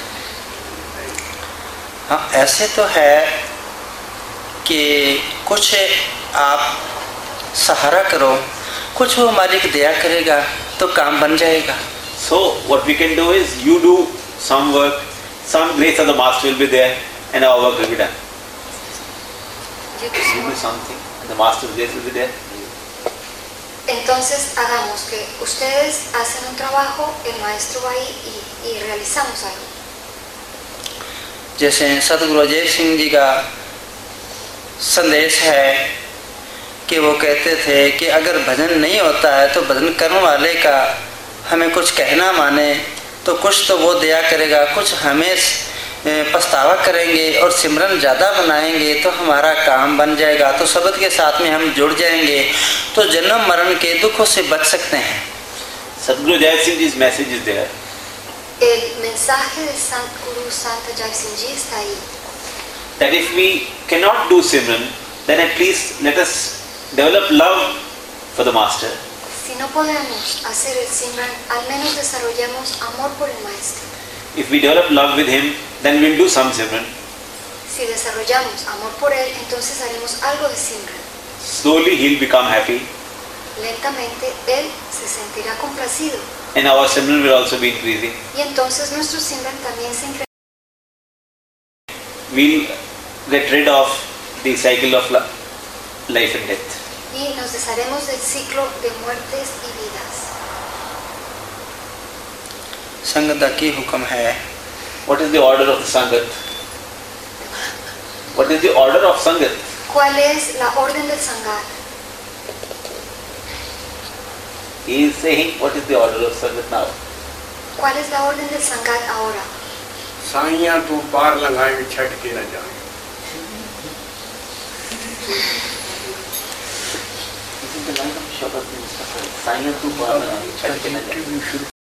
हाँ, ऐसे तो है कि कुछ आप सहारा करो, कुछ वो मालिक दया करेगा तो काम बन जाएगा। So what we can do is you do some work, some grace of the master will be there, and our work will be done. You do something, and the master's grace will be there. Entonces, hagamos que ustedes hacen un trabajo, el maestro va ahí y, y realizamos algo. जैसे सतगुरु अजय सिंह जी का संदेश है कि वो कहते थे कि अगर भजन नहीं होता है तो भजन करने वाले का हमें कुछ कहना माने तो कुछ तो वो दया करेगा, कुछ हमें पछतावा करेंगे और सिमरन ज़्यादा बनाएंगे तो हमारा काम बन जाएगा, तो शब्द के साथ में हम जुड़ जाएंगे तो जन्म मरण के दुखों से बच सकते हैं। Sadhguru Jai Singh Ji's message is there. El mensaje de Sant Guru Santa Jai Singh Ji está ahí. That if we cannot do Simran, then at least let us develop love for the master. Si no podemos hacer el Simran, al menos desarrollemos amor por el maestro. If we develop love with him, then we'll do some Simran. Si desarrollamos amor por él, entonces haremos algo de Simran. Slowly he'll become happy, Lentamente él se sentirá complacido and our Simran will also be increasing. y entonces nuestro Simran también se incrementará. We'll get rid of the cycle of life and death. Y nos desharemos del ciclo de muertes y vidas. संगत का की हुक्म है। What is the order of the Sangat? What is the order of Sangat? ¿Cuál es la orden del Sangat? He is saying what is the order of Sangat now. ¿Cuál es la orden del Sangat ahora? साइयां तू पार लगाए छट के न जाए। Isn't the line of Shabbat in Saiyah tu baar na chhod ke na jaye.